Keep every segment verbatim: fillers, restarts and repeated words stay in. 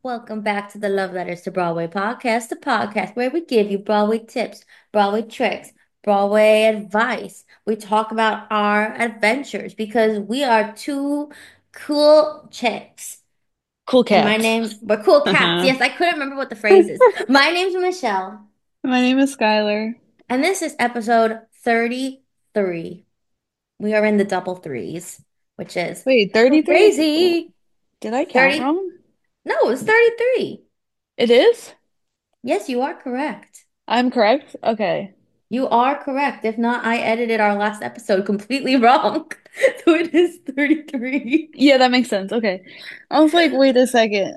Welcome back to the Love Letters to Broadway podcast, the podcast where we give you Broadway tips, Broadway tricks, Broadway advice. We talk about our adventures because we are two cool chicks. Cool And my cats. name, we're cool cats. Uh-huh. Yes, I couldn't remember what the phrase is. My name's Michelle, My name is Skylar. and this is episode thirty-three. We are in the double threes, which is Wait, so thirty-three? crazy. Did I count thirty, wrong? no, it's thirty-three. It is? Yes, you are correct. I'm correct? Okay. You are correct. If not, I edited our last episode completely wrong. So it is thirty-three. Yeah, that makes sense. Okay. I was like, wait a second.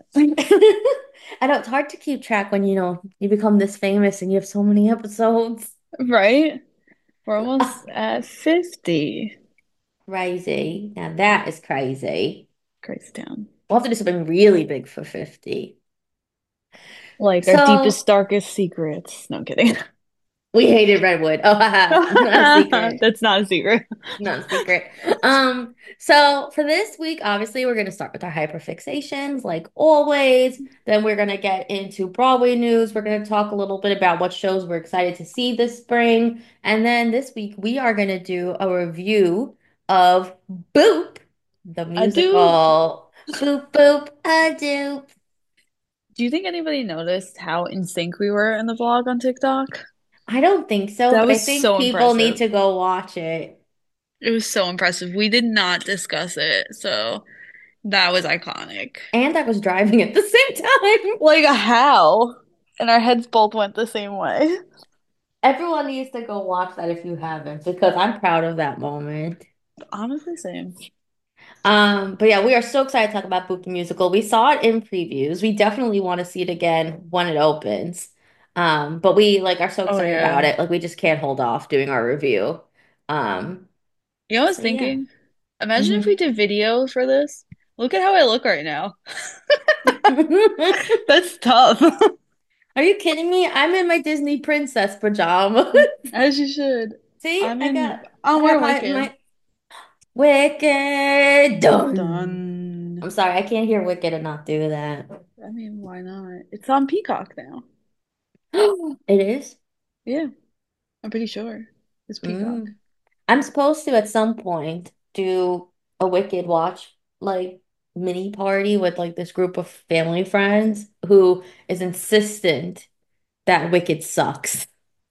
I know it's hard to keep track when you know you become this famous and you have so many episodes. Right? We're Ah, almost at fifty. crazy. Now that is crazy. Crazy town. We'll have to do something really big for fifty. Like our deepest, So darkest secrets. No, I'm kidding. we hated Redwood. Oh, haha. Not a secret. That's not a secret. Not a secret. Um, so for this week, obviously, we're going to start with our hyperfixations, like always. Then we're going to get into Broadway news. We're going to talk a little bit about what shows we're excited to see this spring. And then this week, we are going to do a review of Boop, the I do. musical. Boop, boop, a doop. Do you think anybody noticed how in sync we were in the vlog on TikTok? I don't think so, That but I was think so people need impressive. to go watch it. It was so impressive. We did not discuss it, so that was iconic. And I was driving at the same time. Like, how? And our heads both went the same way. Everyone needs to go watch that if you haven't, because I'm proud of that moment. Honestly, same. Um, but yeah, we are so excited to talk about Boop the Musical. We saw it in previews. We definitely want to see it again when it opens. Um, but we like are so Oh, excited about yeah. it. Like we just can't hold off doing our review. Um, You know, I was so yeah. thinking, imagine if we Mhm. did video for this. Look at how I look right now. That's tough. Are you kidding me? I'm in my Disney princess pajamas. As you should. See, I'm I in, got I'm I got wearing my Wicked. my Wicked done. Done. I'm sorry, I can't hear Wicked and not do that. I mean, why not? It's on Peacock now. It is? Yeah, I'm pretty sure. It's Peacock. Mm. I'm supposed to at some point do a Wicked watch like mini party with like this group of family friends who is insistent that Wicked sucks.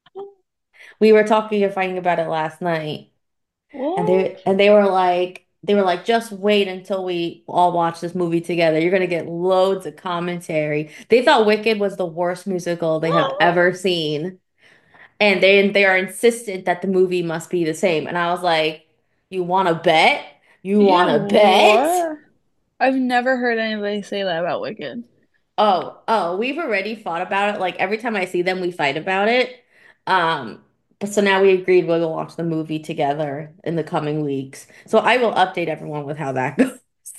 We were talking and fighting about it last night, and they What? and they were like they were like just wait until we all watch this movie together. You're gonna get loads of commentary. They thought Wicked was the worst musical they have ever seen. And they they are insistent that the movie must be the same. And I was like, "You want to bet? You Yeah, want to bet?" what? I've never heard anybody say that about Wicked. Oh, oh, we've already fought about it. Like every time I see them, we fight about it. Um, but so now we agreed we'll watch the movie together in the coming weeks. So I will update everyone with how that goes.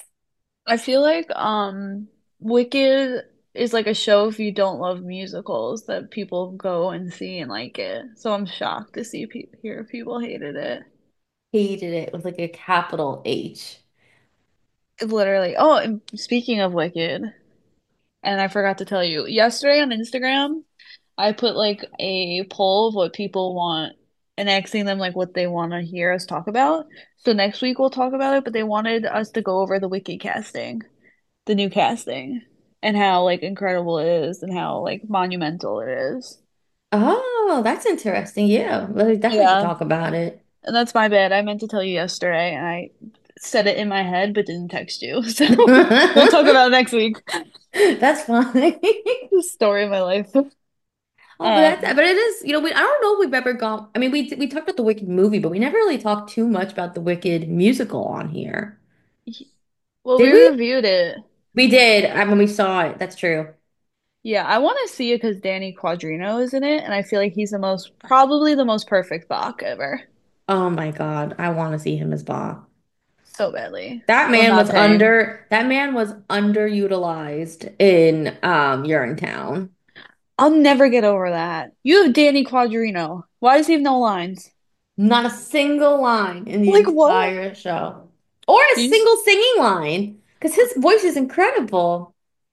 I feel like um Wicked is like a show if you don't love musicals that people go and see and like it. So I'm shocked to see pe hear people hated it. Hated it with like a capital H. Literally. Oh, and speaking of Wicked, and I forgot to tell you, yesterday on Instagram, I put like a poll of what people want and asking them like what they want to hear us talk about. So next week we'll talk about it, but they wanted us to go over the Wicked casting, the new casting, and how like incredible it is and how like monumental it is. Oh, that's interesting. Yeah, well, we definitely should Yeah, talk about it. and that's my bad. I meant to tell you yesterday and I said it in my head but didn't text you. So we'll talk about it next week. That's fine. The story of my life. Oh, but that's Um, but it is, you know, we I don't know if we've ever gone. I mean, we we talked about the Wicked movie, but we never really talked too much about the Wicked musical on here. well, we Did we? reviewed it. We did. I when we saw it. That's true. Yeah, I want to see it because Danny Quadrino is in it, and I feel like he's the most, probably the most perfect Bach ever. Oh my God, I want to see him as Bob. So badly, That but I'm man was not paying. under that man was underutilized in um Urinetown. I'll never get over that. You have Danny Quadrino. Why does he have no lines? Not a single line in the Like what? entire show, or a You just, single singing line, because his voice is incredible.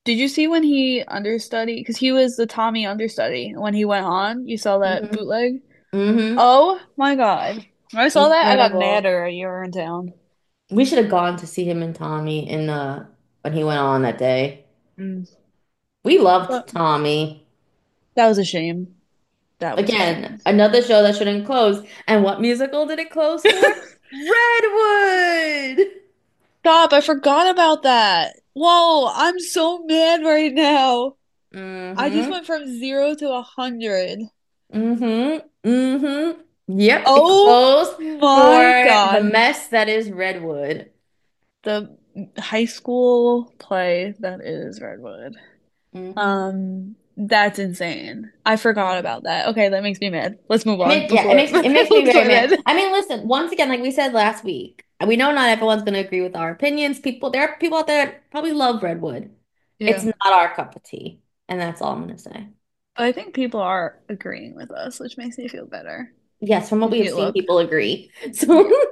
Did you see when he understudy? Because he was the Tommy understudy. When he went on, you saw that Hmm. bootleg? Hmm. Oh my God. When I saw that, I got Incredible. madder you were in town. We should have gone to see him and Tommy in uh when he went on that day. Mm. We loved But Tommy. that was a shame. That was a Again, shame. another show that shouldn't close. And what musical did it close for? Redwood. Stop, I forgot about that. Whoa, I'm so mad right now. I just Mm-hmm. went from zero to a hundred. Mm-hmm. Mm-hmm. Yep, it Oh closed for my the God. mess that is Redwood. The high school play that is Redwood. Mm-hmm. Um, that's insane. I forgot about that. Okay, that makes me mad. Let's move I on mean, yeah, it before makes it makes me very before mad. that. I mean, listen, once again, like we said last week, we know not everyone's going to agree with our opinions. People, there are people out there that probably love Redwood. It's Yeah. not our cup of tea, and that's all I'm going to say. But I think people are agreeing with us, which makes me feel better. Yes, from what we If have you seen, look. people agree. So, Yeah.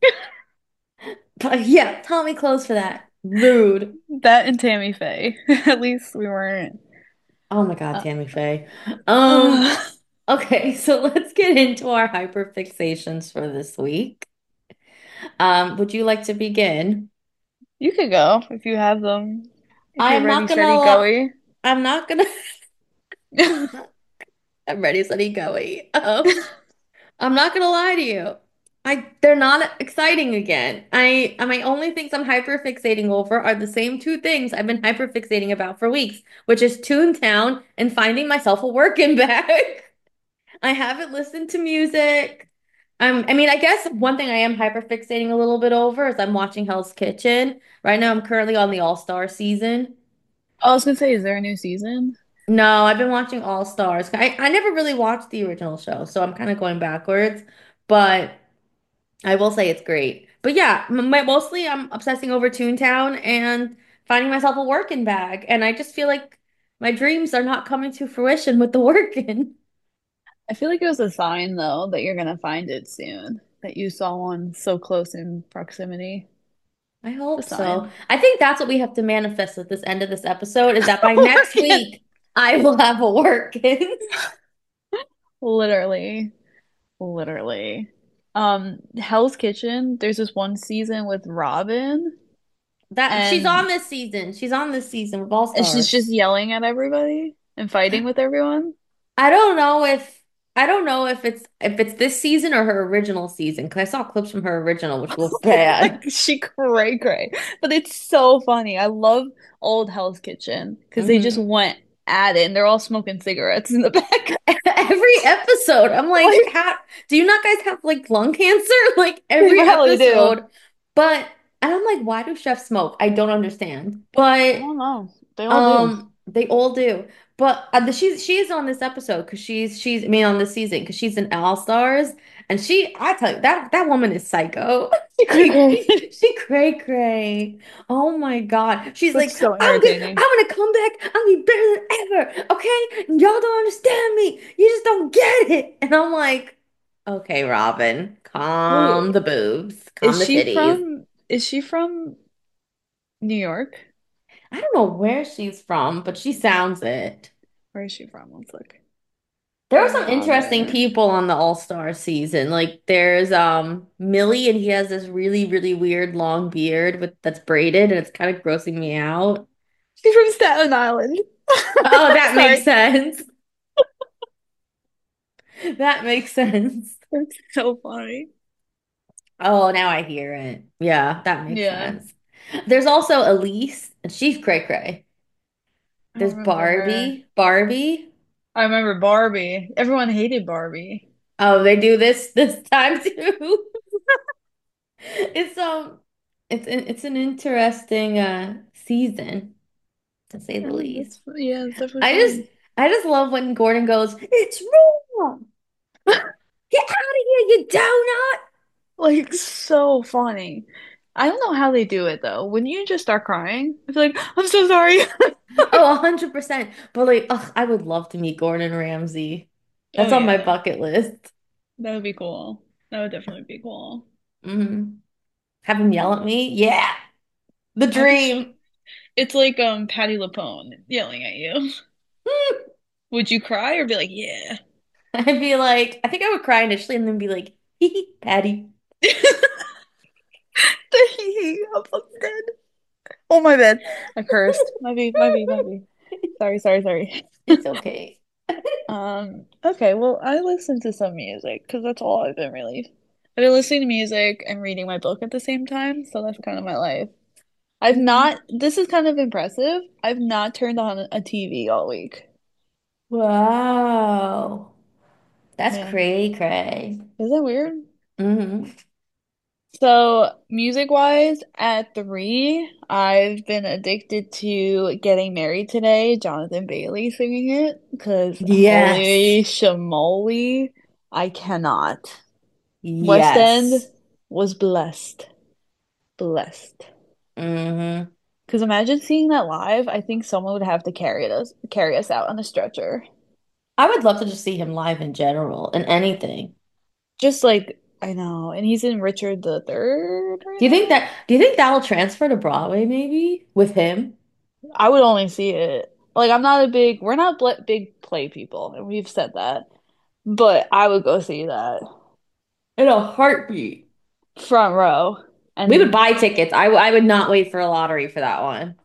but yeah, Tommy close for that. Rude. That and Tammy Faye. At least we weren't. Oh my God, Uh, Tammy Faye. Um, uh, okay, so let's get into our hyperfixations for this week. Um, would you like to begin? you could go if you have them. If you're I'm ready, not gonna steady, lie. goey. I'm not gonna. I'm not. I'm ready, steady, going. Um, I'm not gonna lie to you. I they're not exciting again. I my only things I'm hyperfixating over are the same two things I've been hyperfixating about for weeks, which is Toontown and finding myself a working bag. I haven't listened to music. Um, I mean, I guess one thing I am hyperfixating a little bit over is I'm watching Hell's Kitchen. Right now, I'm currently on the All-Star season. I was gonna say, is there a new season? No, I've been watching All Stars. I, I never really watched the original show, so I'm kind of going backwards. But I will say it's great. But yeah, m my, mostly I'm obsessing over Toontown and finding myself a working bag. And I just feel like my dreams are not coming to fruition with the working. I feel like it was a sign, though, that you're gonna find it soon. That you saw one so close in proximity. I The hope so. sign. I think that's what we have to manifest at this end of this episode is that by next Yeah. week, I will have a working. Literally. Literally. Um, Hell's Kitchen, there's this one season with Robin, That she's and on this season. She's on this season with All and she's Stars. just yelling at everybody and fighting with everyone. I don't know if I don't know if it's if it's this season or her original season because I saw clips from her original, which look Like bad. she cray cray. But it's so funny. I love old Hell's Kitchen because they just Hmm. went at it and they're all smoking cigarettes in the back. Every episode, I'm like, Like how do you not guys have like lung cancer? Like they every probably do. episode, but and I'm like, why do chefs smoke? I don't understand. I But don't know. They all do. Um, they all do. But uh, the, she's she's on this episode because she's she's I mean on this season because she's in All Stars and she I tell you that that woman is psycho. She cray She cray. she, she cray cray. Oh my God. She's like That's so I'm gonna I'm entertaining. gonna come back. I'll be better than ever. Okay, y'all don't understand me. You just don't get it. And I'm like, okay, Robin, calm Wait, the boobs, is calm the she titties. from is she from New York? I don't know where she's from, but she sounds it. Where is she from? Let's look. There are some interesting Robin. people on the All-Star season. Like there's um Millie and he has this really, really weird long beard with that's braided and it's kind of grossing me out. She's from Staten Island. Oh, that makes Sorry. sense. That makes sense. That's so funny. Oh, now I hear it. Yeah, that makes Yeah, sense. There's also Elise, and she's cray cray. I don't There's remember her. Barbie. Barbie. I remember Barbie. Everyone hated Barbie. Oh, they do this this time too. It's um it's it's an interesting uh season to say the Yeah, least. that's yeah, it's definitely I just fun. I just love when Gordon goes, "It's wrong. Get out of here, you donut." Like so funny. I don't know how they do it though. When you just start crying, I feel like I'm so sorry. Oh, one hundred percent. But like, ugh, I would love to meet Gordon Ramsay. Oh That's on my yeah, bucket list. that would be cool. That would definitely be cool. Hmm. Have him yell at me? Yeah. The I just dream. It's like um Patty LuPone yelling at you. Would you cry or be like, yeah? I'd be like, I think I would cry initially and then be like, hee hee, Patty. I'm fucking dead. Oh my bad. I cursed. My B, my B, my B. Sorry, sorry, sorry. It's okay. Um, okay, well, I listen to some music because that's all I've been really. I've been listening to music and reading my book at the same time, so that's kind of my life. I've Mhm. not, this is kind of impressive. I've not turned on a T V all week. Wow. That's Yeah. cray cray. Is that weird? Hmm. So, music-wise, at three, I've been addicted to Getting Married Today, Jonathan Bailey singing it, because Yes. holy shamoly, I cannot. West End Yes. was blessed. Blessed. Hmm. Because imagine seeing that live. I think someone would have to carry us carry us out on a stretcher. I would love to just see him live in general in anything. Just like I know, and he's in Richard the Third right Do you think now. that do you think that'll transfer to Broadway maybe with him? I would only see it. Like I'm not a big, we're not bl big play people, and we've said that. But I would go see that In a heartbeat. front row. We would And buy tickets. I, w- I would not wait for a lottery for that one.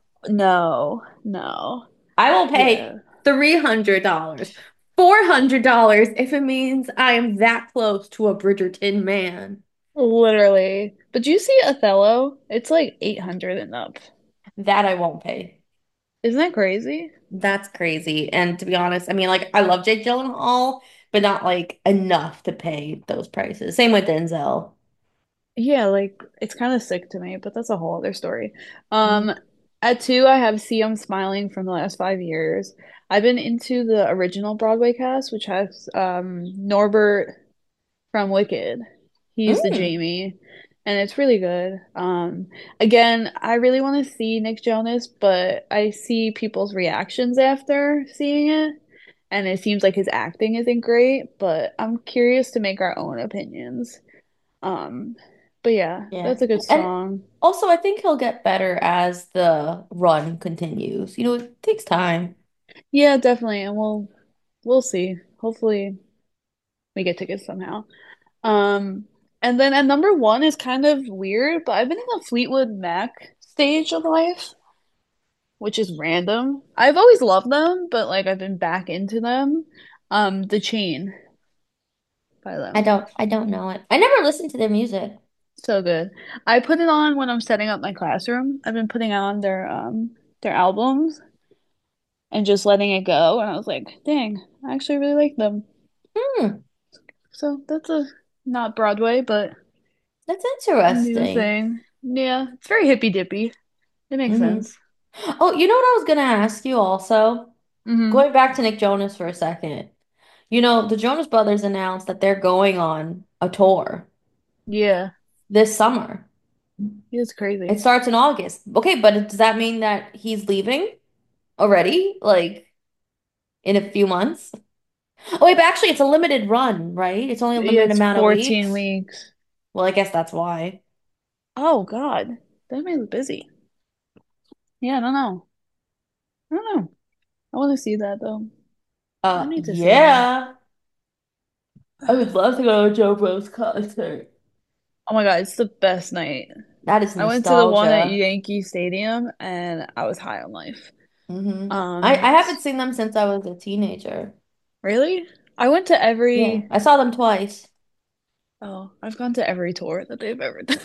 no, no, I will pay yeah, three hundred dollars four hundred dollars if it means I am that close to a Bridgerton man. literally. But do you see Othello? It's like eight hundred and up. That I won't pay. Isn't that crazy? That's crazy. And to be honest, I mean, like, I love Jake Gyllenhaal, but not like enough to pay those prices. Same with Denzel. Yeah, like it's kind of sick to me, but that's a whole other story. Um, Mhm. at two, I have See 'Em Smiling from the last five years. I've been into the original Broadway cast, which has um Norbert from Wicked. He's the Mm, Jamie, and it's really good. Um, again, I really want to see Nick Jonas, but I see people's reactions after seeing it, and it seems like his acting isn't great, but I'm curious to make our own opinions. Um, but yeah, yeah. that's a good And song. also, I think he'll get better as the run continues. You know, it takes time. Yeah, definitely, and we'll we'll see. Hopefully, we get tickets somehow. Um, and then at number one is kind of weird, but I've been in the Fleetwood Mac stage of life, which is random. I've always loved them, but like I've been back into them. Um, The Chain by I them. don't I don't know it. I never listened to their music. So good. I put it on when I'm setting up my classroom. I've been putting on their um their albums and just letting it go, and I was like, dang, I actually really like them. Hmm, So that's a not Broadway, but that's a new interesting. thing. Yeah, it's very hippy dippy. It makes Hmm. sense. Oh, you know what I was gonna ask you also? Hmm. Going back to Nick Jonas for a second. You know, the Jonas Brothers announced that they're going on a tour Yeah, this summer. it's It crazy. starts in August. Okay, but does that mean that he's leaving already? Like in a few months? Oh, wait, but actually it's a limited run, right? It's only a Yeah, limited it's amount of fourteen weeks. weeks. Well, I guess that's why. Oh God, that man's busy. Yeah, I don't know. I don't know. I want to see that though. I Uh, need to see him. yeah. I would love to go to a Joe Bros concert. Oh my God, it's the best night. That is I went to the one at nostalgia. Yankee Stadium and I was high on life. Hmm. I, Um, I haven't seen them since I was a teenager. really? I went to Yeah, every, I saw them twice. oh, I've gone to every tour that they've ever done.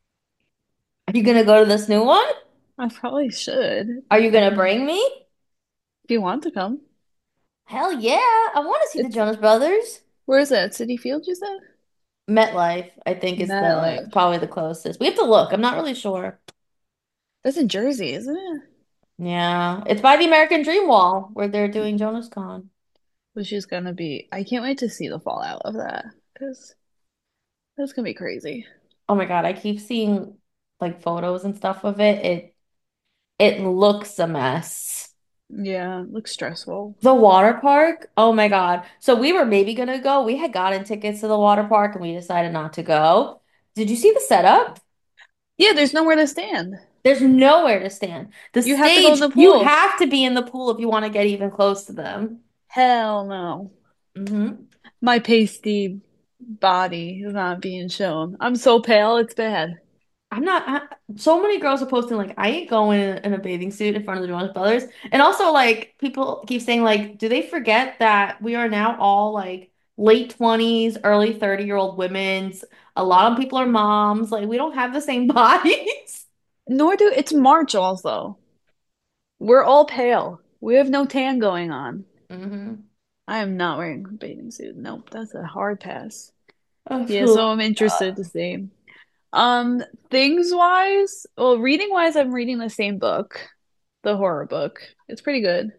Are you gonna go to this new one? I probably should. Are you gonna Um, bring me? if you want to come. Hell yeah, I want to see the It's, Jonas Brothers. where is that? City Field, you said? MetLife, I think, is the MetLife. probably the closest. We have to look. I'm not really sure. That's in Jersey, isn't it? Yeah, it's by the American Dream Wall where they're doing Jonas Con. Which is gonna be, I can't wait to see the fallout of that because that's gonna be crazy. Oh my God, I keep seeing like photos and stuff of it. It it looks a mess. Yeah, looks stressful. The water park, oh my God. So we were maybe gonna go. We had gotten tickets to the water park and we decided not to go. Did you see the setup? Yeah, there's nowhere to stand. There's nowhere to stand. The You have to go in stage, the you pool. have to be in the pool if you want to get even close to them. Hell no. Hmm. My pasty body is not being shown. I'm so pale, it's bad. I'm not. I, so many girls are posting like, I ain't going in, in a bathing suit in front of the Jonas Brothers, and also like people keep saying like, do they forget that we are now all like late twenties, early thirty year old women's? A lot of people are moms. Like we don't have the same bodies. Nor do it's March also. We're all pale. We have no tan going on. Hmm. I am not wearing a bathing suit. Nope, that's a hard pass. Yeah, Absolutely so I'm interested not. to see. Um, things wise, well, reading wise, I'm reading the same book, the horror book. It's pretty good.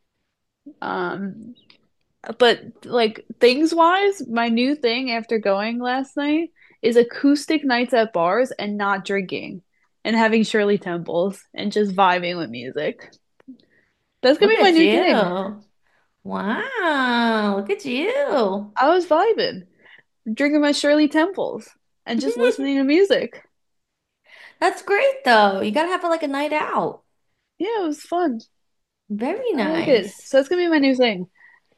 Um, but like things wise, my new thing after going last night is acoustic nights at bars and not drinking and having Shirley Temples and just vibing with music. That's gonna Look be my at new thing. you. Wow, look at you. I was vibing, drinking my Shirley Temples and just listening to music. That's great though. You gotta have like a night out. Yeah, it was fun. Very I like it. nice. So that's gonna be my new thing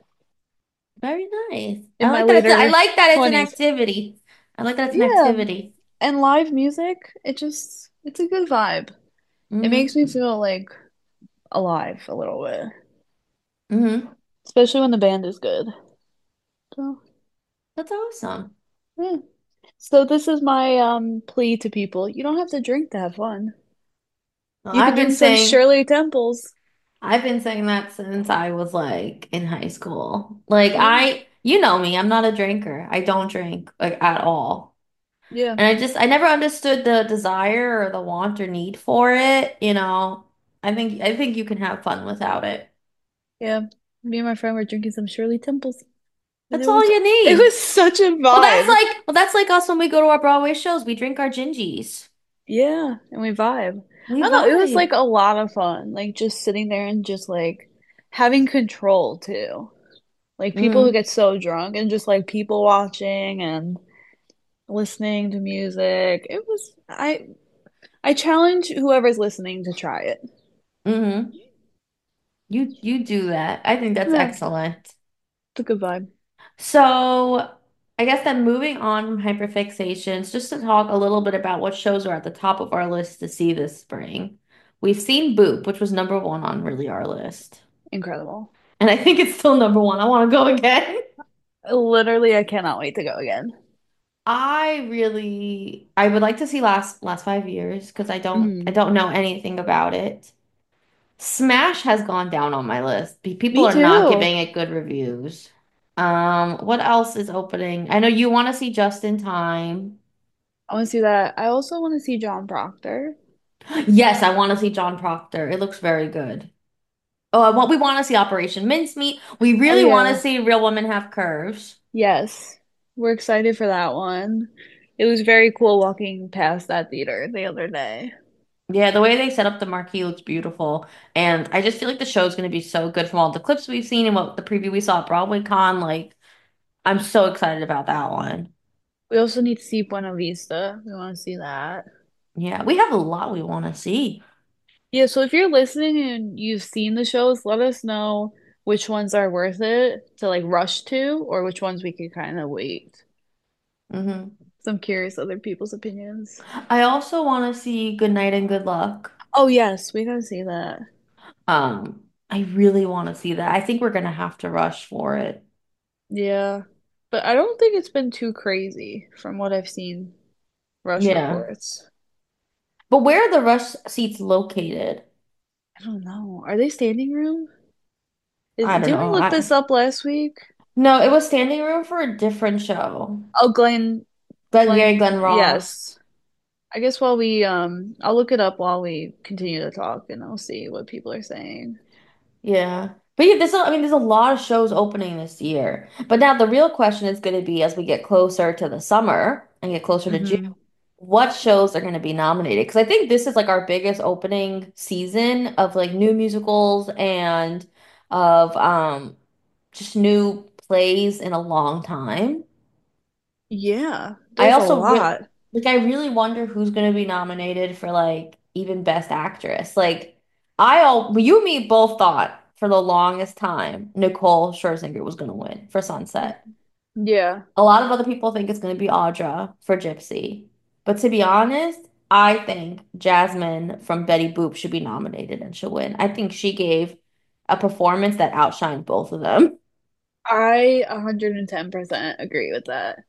Very nice. in I my like that it's I later like that it's an twenties. activity. I like that it's an Yeah, activity. and live music, it just it's a good vibe. It makes Hmm. me feel like alive a little bit, Hmm. especially when the band is good. So, That's awesome. yeah. So this is my um plea to people. You don't have to drink to have fun. Well, You could I've been drink some saying Shirley Temples. I've been saying that since I was like in high school. Like Yeah. I, you know me, I'm not a drinker. I don't drink like at all. Yeah. And I just I never understood the desire or the want or need for it, you know. I think I think you can have fun without it. Yeah. Me and my friend were drinking some Shirley Temples. And That's it all was you it need. was such a Well, that's vibe. like well, that's like us when we go to our Broadway shows. We drink our gingies. Yeah, and we vibe. We I don't know, it was vibe. like a lot of fun. Like just sitting there and just like having control too. Like people who Hmm. get so drunk and just like people watching and listening to music. It was I I challenge whoever's listening to try it. Hmm. You you do that. I think that's Yeah, excellent. it's a good vibe. So, I guess then moving on from hyperfixations, just to talk a little bit about what shows are at the top of our list to see this spring. We've seen Boop, which was number one on really our list. Incredible. And I think it's still number one. I want to go again. Literally, I cannot wait to go again. I really I would like to see last last five years because I don't I Mhm. don't know anything about it. Smash has gone down on my list. Pe- People Me are not too. giving it good reviews. Um, what else is opening? I know you want to see Just in Time. I want to see that. I also want to see John Proctor. Yes, I want to see John Proctor. It looks very good. Oh, I want we want to see Operation Mincemeat. We Oh really want to yeah. see Real Women Have Curves. Yes. We're excited for that one. It was very cool walking past that theater the other day. Yeah, the way they set up the marquee looks beautiful. And I just feel like the show's going to be so good from all the clips we've seen and what the preview we saw at Broadway Con. Like, I'm so excited about that one. We also need to see Buena Vista. We want to see that. Yeah, we have a lot we want to see. Yeah, so if you're listening and you've seen the shows, let us know which ones are worth it to like rush to or which ones we could kind of wait. Hmm. So I'm curious other people's opinions. I also want to see Good Night and Good Luck. Oh yes, we gotta see that. Um, I really want to see that. I think we're gonna have to rush for it. Yeah. But I don't think it's been too crazy from what I've seen rush Yeah. reports. But where are the rush seats located? I don't know. Are they standing room? Is I don't didn't we know. look I this up last week? No, it was standing room for a different show. Oh, Glenn, Glenn Gary, Glenn, Glenn Ross. yes. I guess while we um I'll look it up while we continue to talk and I'll see what people are saying. Yeah. But yeah, there's a, I mean, there's a lot of shows opening this year. But now the real question is going to be as we get closer to the summer and get closer to June, Hmm. what shows are going to be nominated? Because I think this is like our biggest opening season of like new musicals and of um just new plays in a long time. Yeah, I there's a also re lot. like I really wonder who's going to be nominated for like even Best Actress. Like I all you and me both thought for the longest time Nicole Scherzinger was gonna win for Sunset. Yeah. A lot of other people think it's gonna be Audra for Gypsy. But to be honest, I think Jasmine from Betty Boop should be nominated and she'll win. I think she gave a performance that outshined both of them. I one hundred ten percent agree with that.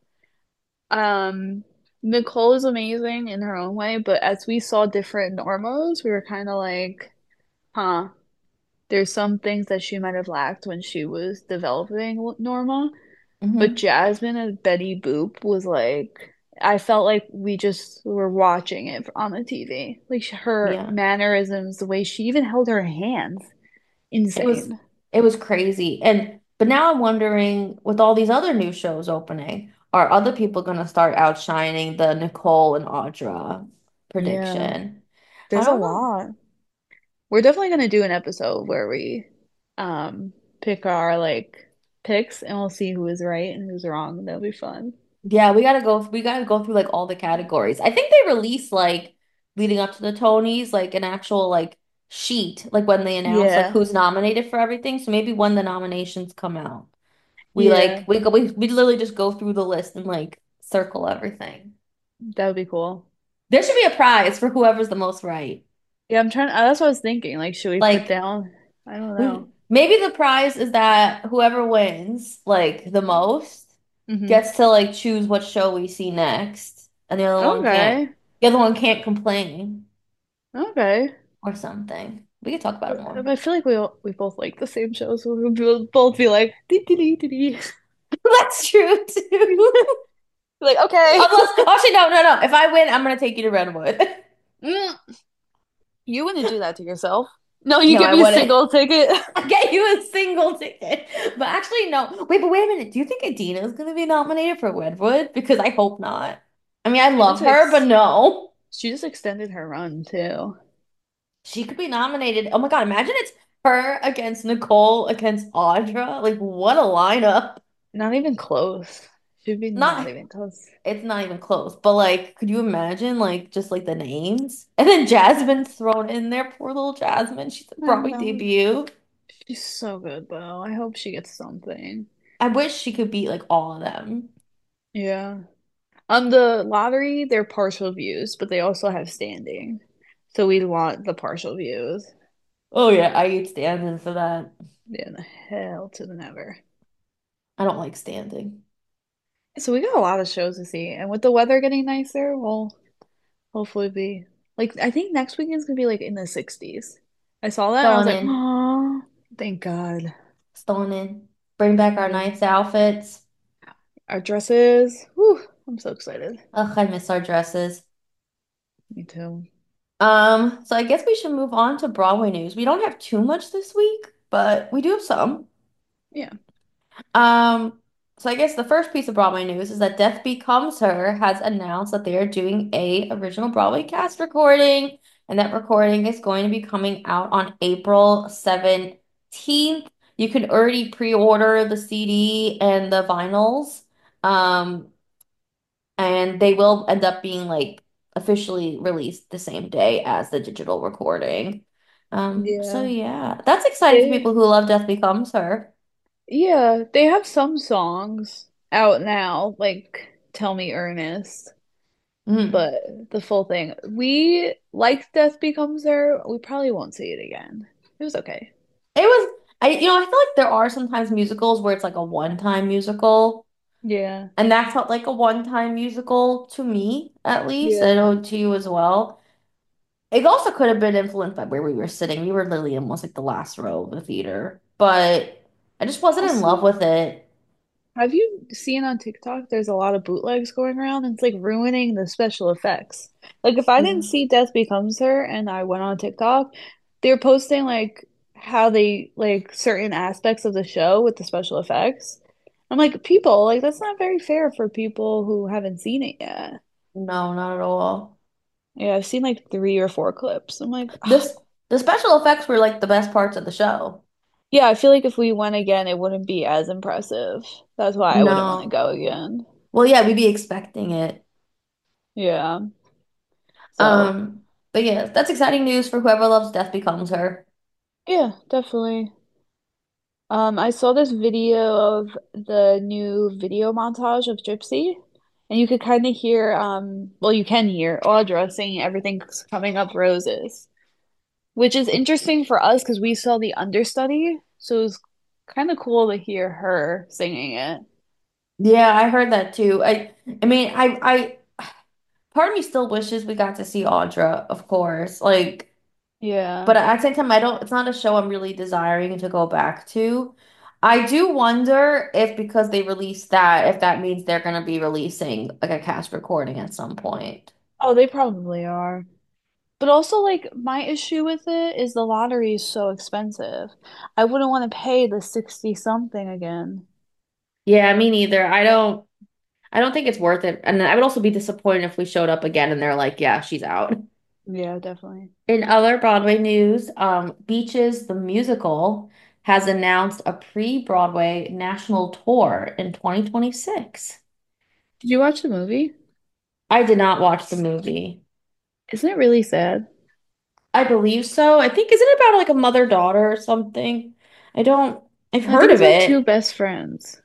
Um, Nicole is amazing in her own way, but as we saw different Normos, we were kind of like, huh, there's some things that she might have lacked when she was developing Norma. But Hmm. Jasmine and Betty Boop was like, I felt like we just were watching it on the T V. Like her Yeah. mannerisms, the way she even held her hands, It was insane. it was crazy. And but now I'm wondering with all these other new shows opening, are other people gonna start outshining the Nicole and Audra Yeah, prediction? I there's a don't know. lot. We're definitely gonna do an episode where we um pick our like picks and we'll see who is right and who's wrong. That'll be fun. Yeah, we gotta go we gotta go through like all the categories. I think they release like leading up to the Tonys, like an actual like sheet, like when they announce like Yeah, who's nominated for everything. So maybe when the nominations come out, we yeah, like we go we, we literally just go through the list and like circle everything. that would be cool. There should be a prize for whoever's the most right. Yeah, I'm trying. That's what I was thinking. Like, should we put Like down? I don't we know. maybe the prize is that whoever wins like the most Hmm. gets to like choose what show we see next, and the other one can't. Okay, The other one can't complain okay. or something. We could talk about it more. I feel like we all, we both like the same show, so we'll be- both be like, dee, dee, dee, dee, dee. That's true too. Like, okay. Unless, actually, no, no, no. If I win, I'm gonna take you to Redwood. Mm, you wouldn't do that to yourself. No, you No, give I me a wouldn't. single ticket. I'll get you a single ticket. But actually, no. Wait, but wait a minute. Do you think Adina is gonna be nominated for Redwood? Because I hope not. I mean, I She just love her, but ex no. she just extended her run too. She could be nominated. Oh my God, imagine it's her against Nicole against Audra. Like, what a lineup. Not even close. Should be not Not, even close. it's not even close, but like, could you imagine like just like the names? And then Jasmine's thrown in there. Poor little Jasmine. She's a I Broadway know. debut. She's so good though. I hope she gets something. I wish she could beat like all of them. Yeah. On the lottery, they're partial views, but they also have standing. So we want the partial views. Oh yeah, I eat standing for that. Yeah, the hell to the never. I don't like standing. So we got a lot of shows to see, and with the weather getting nicer, we'll hopefully be like I think next weekend's gonna be like in the sixties. I saw that and I was like, Stunning. oh, thank God. Stunning. Bring back our Yeah. nice outfits. Our dresses. Whew, I'm so excited. Ugh, I miss our dresses. Me too. Um, so I guess we should move on to Broadway news. We don't have too much this week, but we do have some. Yeah. Um, so I guess the first piece of Broadway news is that Death Becomes Her has announced that they are doing a original Broadway cast recording, and that recording is going to be coming out on April seventeenth. You can already pre-order the C D and the vinyls. Um, and they will end up being like officially released the same day as the digital recording. Um, so Yeah. yeah, that's exciting for They people who love Death Becomes Her. yeah, they have some songs out now, like Tell Me Ernest, Mm. but the full thing. We liked Death Becomes Her. We probably won't see it again. It was okay. It was I you know, I feel like there are sometimes musicals where it's like a one-time musical, Yeah. and that felt like a one-time musical to me, at least. I Yeah. know to you as well. It also could have been influenced by where we were sitting. We were literally almost like the last row of the theater, but I just wasn't in love Also, with it. have you seen on TikTok there's a lot of bootlegs going around and it's like ruining the special effects. Like if I didn't Yeah. see Death Becomes Her and I went on TikTok, they're posting like how they like certain aspects of the show with the special effects. I'm like, people, like that's not very fair for people who haven't seen it yet. No, not at all. Yeah, I've seen like three or four clips. I'm like, This the special effects were like the best parts of the show. yeah, I feel like if we went again, it wouldn't be as impressive. That's why I wouldn't want to No. go again. Well, yeah, we'd be expecting it. Yeah. So, Um, But yeah, that's exciting news for whoever loves Death Becomes Her. Yeah, definitely. Um, I saw this video of the new video montage of Gypsy, and you could kind of hear, um, well, you can hear Audra singing "Everything's Coming Up Roses," which is interesting for us because we saw the understudy, so it was kind of cool to hear her singing it. Yeah, I heard that too. I I mean, I I part of me still wishes we got to see Audra, of course. Like, Yeah. but at the same time, I don't, it's not a show I'm really desiring to go back to. I do wonder if because they released that, if that means they're gonna be releasing like a cast recording at some point. Oh, they probably are. But also, like, my issue with it is the lottery is so expensive. I wouldn't want to pay the sixty something again. Yeah, me neither. I don't I don't think it's worth it. And I would also be disappointed if we showed up again and they're like, yeah, she's out. Yeah, definitely. In other Broadway news, um, Beaches the musical has announced a pre-Broadway national tour in twenty twenty-six. Did you watch the movie? I did not watch the movie. Isn't it really sad? I believe so. I think, is it about like a mother-daughter or something? I don't, I've I heard think it's of about two it. best friends.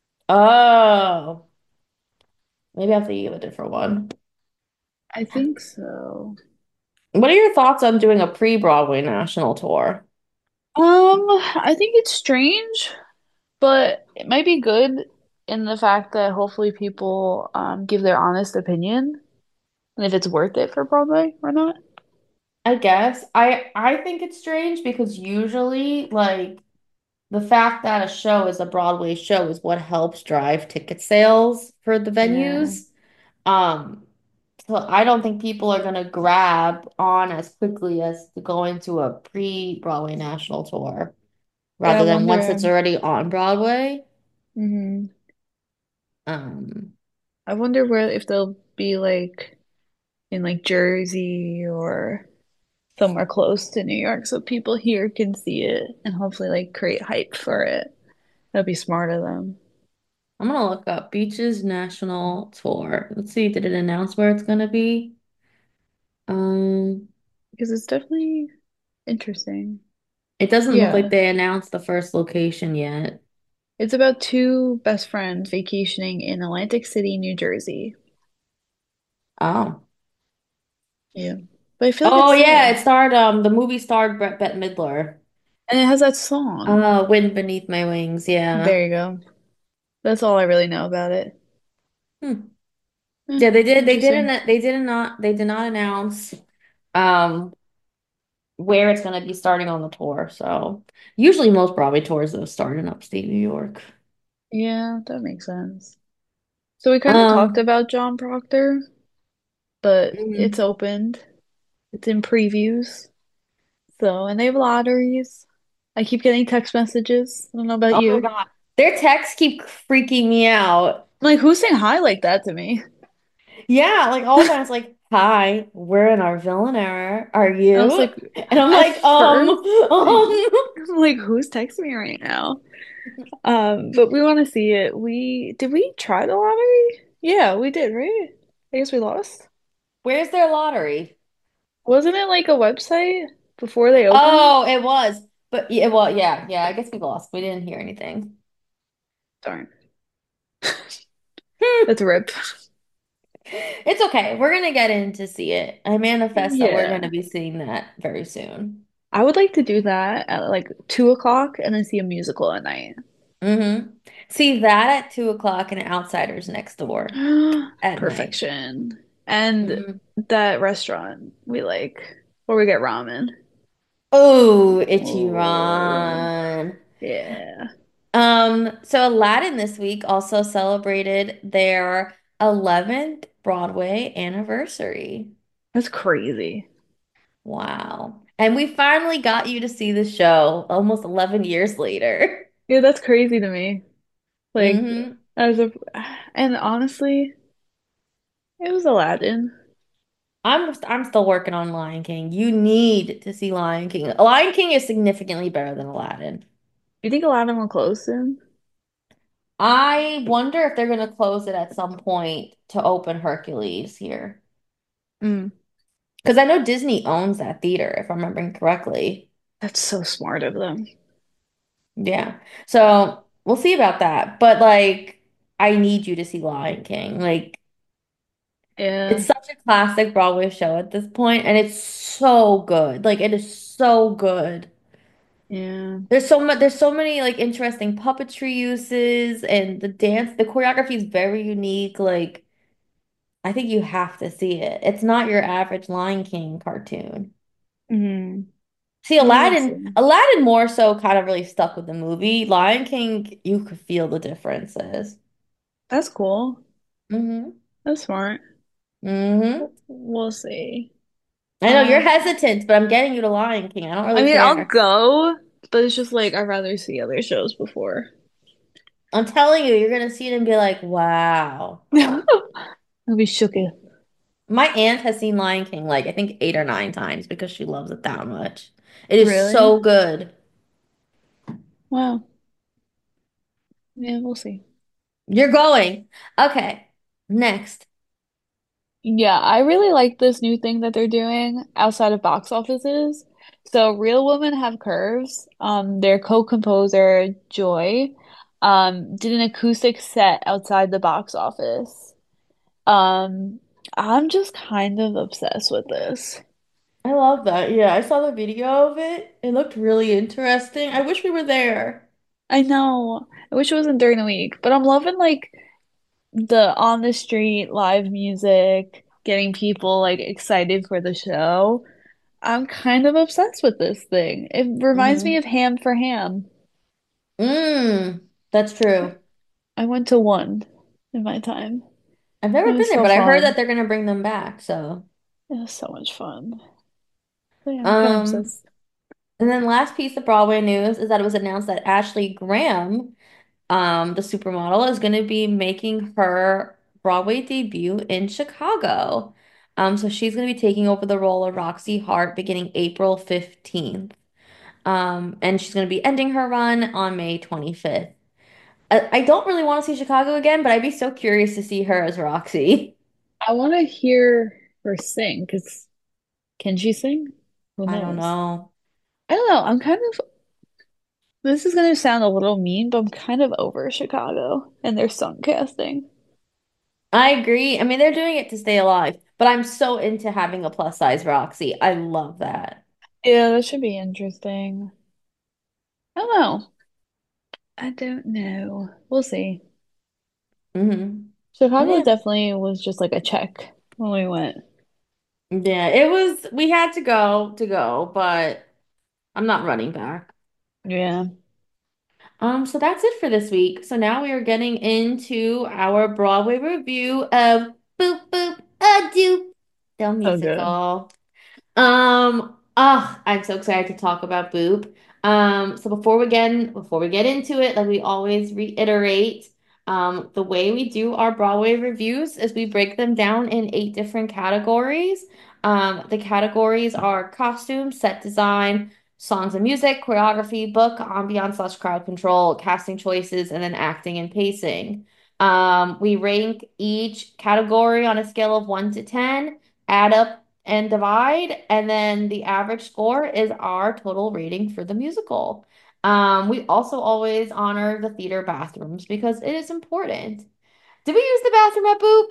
Oh, maybe I have to give a different one. I think so. What are your thoughts on doing a pre-Broadway national tour? Um, I think it's strange, but it might be good in the fact that hopefully people um give their honest opinion and if it's worth it for Broadway or not. I guess I I think it's strange because usually like the fact that a show is a Broadway show is what helps drive ticket sales for the Yeah. venues. Um, so I don't think people are gonna grab on as quickly as to go into a pre-Broadway national tour Yeah, I rather than once wonder. it's already on Broadway. hmm Um, I wonder where if they'll be like in like Jersey or somewhere close to New York so people here can see it and hopefully like create hype for it. That'd be smart of them I'm gonna look up Beaches National Tour. Let's see, did it announce where it's gonna be? Um, because it's definitely interesting. it doesn't look like Yeah. they announced the first location yet. It's about two best friends vacationing in Atlantic City, New Jersey. Oh. Yeah. But I feel like Oh it's yeah, it sad. starred um the movie starred Brett Bette Midler. And it has that song. Uh, Wind Beneath My Wings, yeah. There you go. That's all I really know about it. Hmm. Eh, Yeah, they did they interesting. didn't they did not they did not announce um where it's gonna be starting on the tour. So usually most Broadway tours though start in upstate New York. Yeah, that makes sense. So we kind of talked Um about John Proctor, but it's mhm. opened. It's in previews. So, and they have lotteries. I keep getting text messages. I don't know about Oh my you. God. Their texts keep freaking me out. I'm like, who's saying hi like that to me? Yeah, like all the time it's like, hi, we're in our villain era. Are I was you? like, And I'm at like, um, first, um. I'm like, who's texting me right now? Um, but we want to see it. We did we try the lottery? Yeah, we did, right? I guess we lost. Where's their lottery? Wasn't it like a website before they opened? Oh, it was. But yeah, well, yeah, yeah, I guess we lost. We didn't hear anything. Darn. Hmm. That's a rip. It's okay. We're gonna get in to see it. I manifest that we're gonna Yeah. be seeing that very soon. I would like to do that at like two o'clock and then see a musical at night. Mm-hmm. See that at two o'clock and Outsiders next door at night. Perfection. And Mm. that restaurant we like, where we get ramen. Oh, Oh, Ichiran. yeah. Um, so Aladdin this week also celebrated their eleventh Broadway anniversary. That's crazy. Wow. And we finally got you to see the show almost eleven years later. Yeah, that's crazy to me. Like, hmm as a, and honestly, it was Aladdin. I'm I'm still working on Lion King. You need to see Lion King. Lion King is significantly better than Aladdin. You think Aladdin will close soon? I wonder if they're gonna close it at some point to open Hercules here. Mm. Because I know Disney owns that theater, if I'm remembering correctly. That's so smart of them. Yeah. So we'll see about that. But like, I need you to see Lion King. Like, Yeah, it's such a classic Broadway show at this point, and it's so good. Like, it is so good. yeah. There's so much, there's so many like interesting puppetry uses, and the dance, the choreography is very unique. Like, I think you have to see it. It's not your average Lion King cartoon. Mm. See, Yeah, we'll Aladdin, see. Aladdin more so kind of really stuck with the movie. Lion King, you could feel the differences. That's cool. Hmm. That's smart. Hmm. We'll see. I know you're Um, hesitant, but I'm getting you to Lion King. I don't I really mean, I'll care. go, but it's just like I'd rather see other shows before. I'm telling you, you're gonna see it and be like, wow. I'll be shooketh. My aunt has seen Lion King like I think eight or nine times because she loves it that much. It is Really? so good. Wow. Yeah, we'll see. You're going. Okay. Next. Yeah, I really like this new thing that they're doing outside of box offices. So Real Women Have Curves. Um, their co-composer, Joy, um, did an acoustic set outside the box office. Um, I'm just kind of obsessed with this. I love that. Yeah, I saw the video of it. It looked really interesting. I wish we were there. I know. I wish it wasn't during the week, but I'm loving like the on the street live music, getting people like excited for the show. I'm kind of obsessed with this thing. It reminds me Hmm. of Ham for Ham. Mm, that's true. I went to one in my time. I've It never been was there, so but I heard that fun. they're gonna bring them back. So, It was so much fun. But yeah, I'm kind of um, obsessed. and then last piece of Broadway news is that it was announced that Ashley Graham, um, the supermodel, is gonna be making her Broadway debut in Chicago. Um, so she's gonna be taking over the role of Roxy Hart beginning April fifteenth. Um, and she's gonna be ending her run on May twenty-fifth. I, I don't really want to see Chicago again, but I'd be so curious to see her as Roxy. I want to hear her sing because can she sing? Who I don't knows? know. I don't know. I'm kind of, this is going to sound a little mean, but I'm kind of over Chicago and their song casting. I agree. I mean, they're doing it to stay alive, but I'm so into having a plus size Roxy. I love that. Yeah, that should be interesting. I don't know. I don't know. We'll see. Hmm. Chicago Yeah. definitely was just like a check when we went. Yeah, it was, we had to go to go, but I'm not running back. Yeah. Um, so that's it for this week. So now we are getting into our Broadway review of Boop Boop a Doop, the So good. musical. Um, ah, I'm so excited to talk about Boop. Um, so before we get before we get into it, like we always reiterate, um, the way we do our Broadway reviews is we break them down in eight different categories. Um, the categories are costume, set design, songs and music, choreography, book, ambiance slash crowd control, casting choices, and then acting and pacing. Um, we rank each category on a scale of one to ten, add up and divide, and then the average score is our total rating for the musical. Um, we also always honor the theater bathrooms because it is important. Did we use the bathroom at Boop?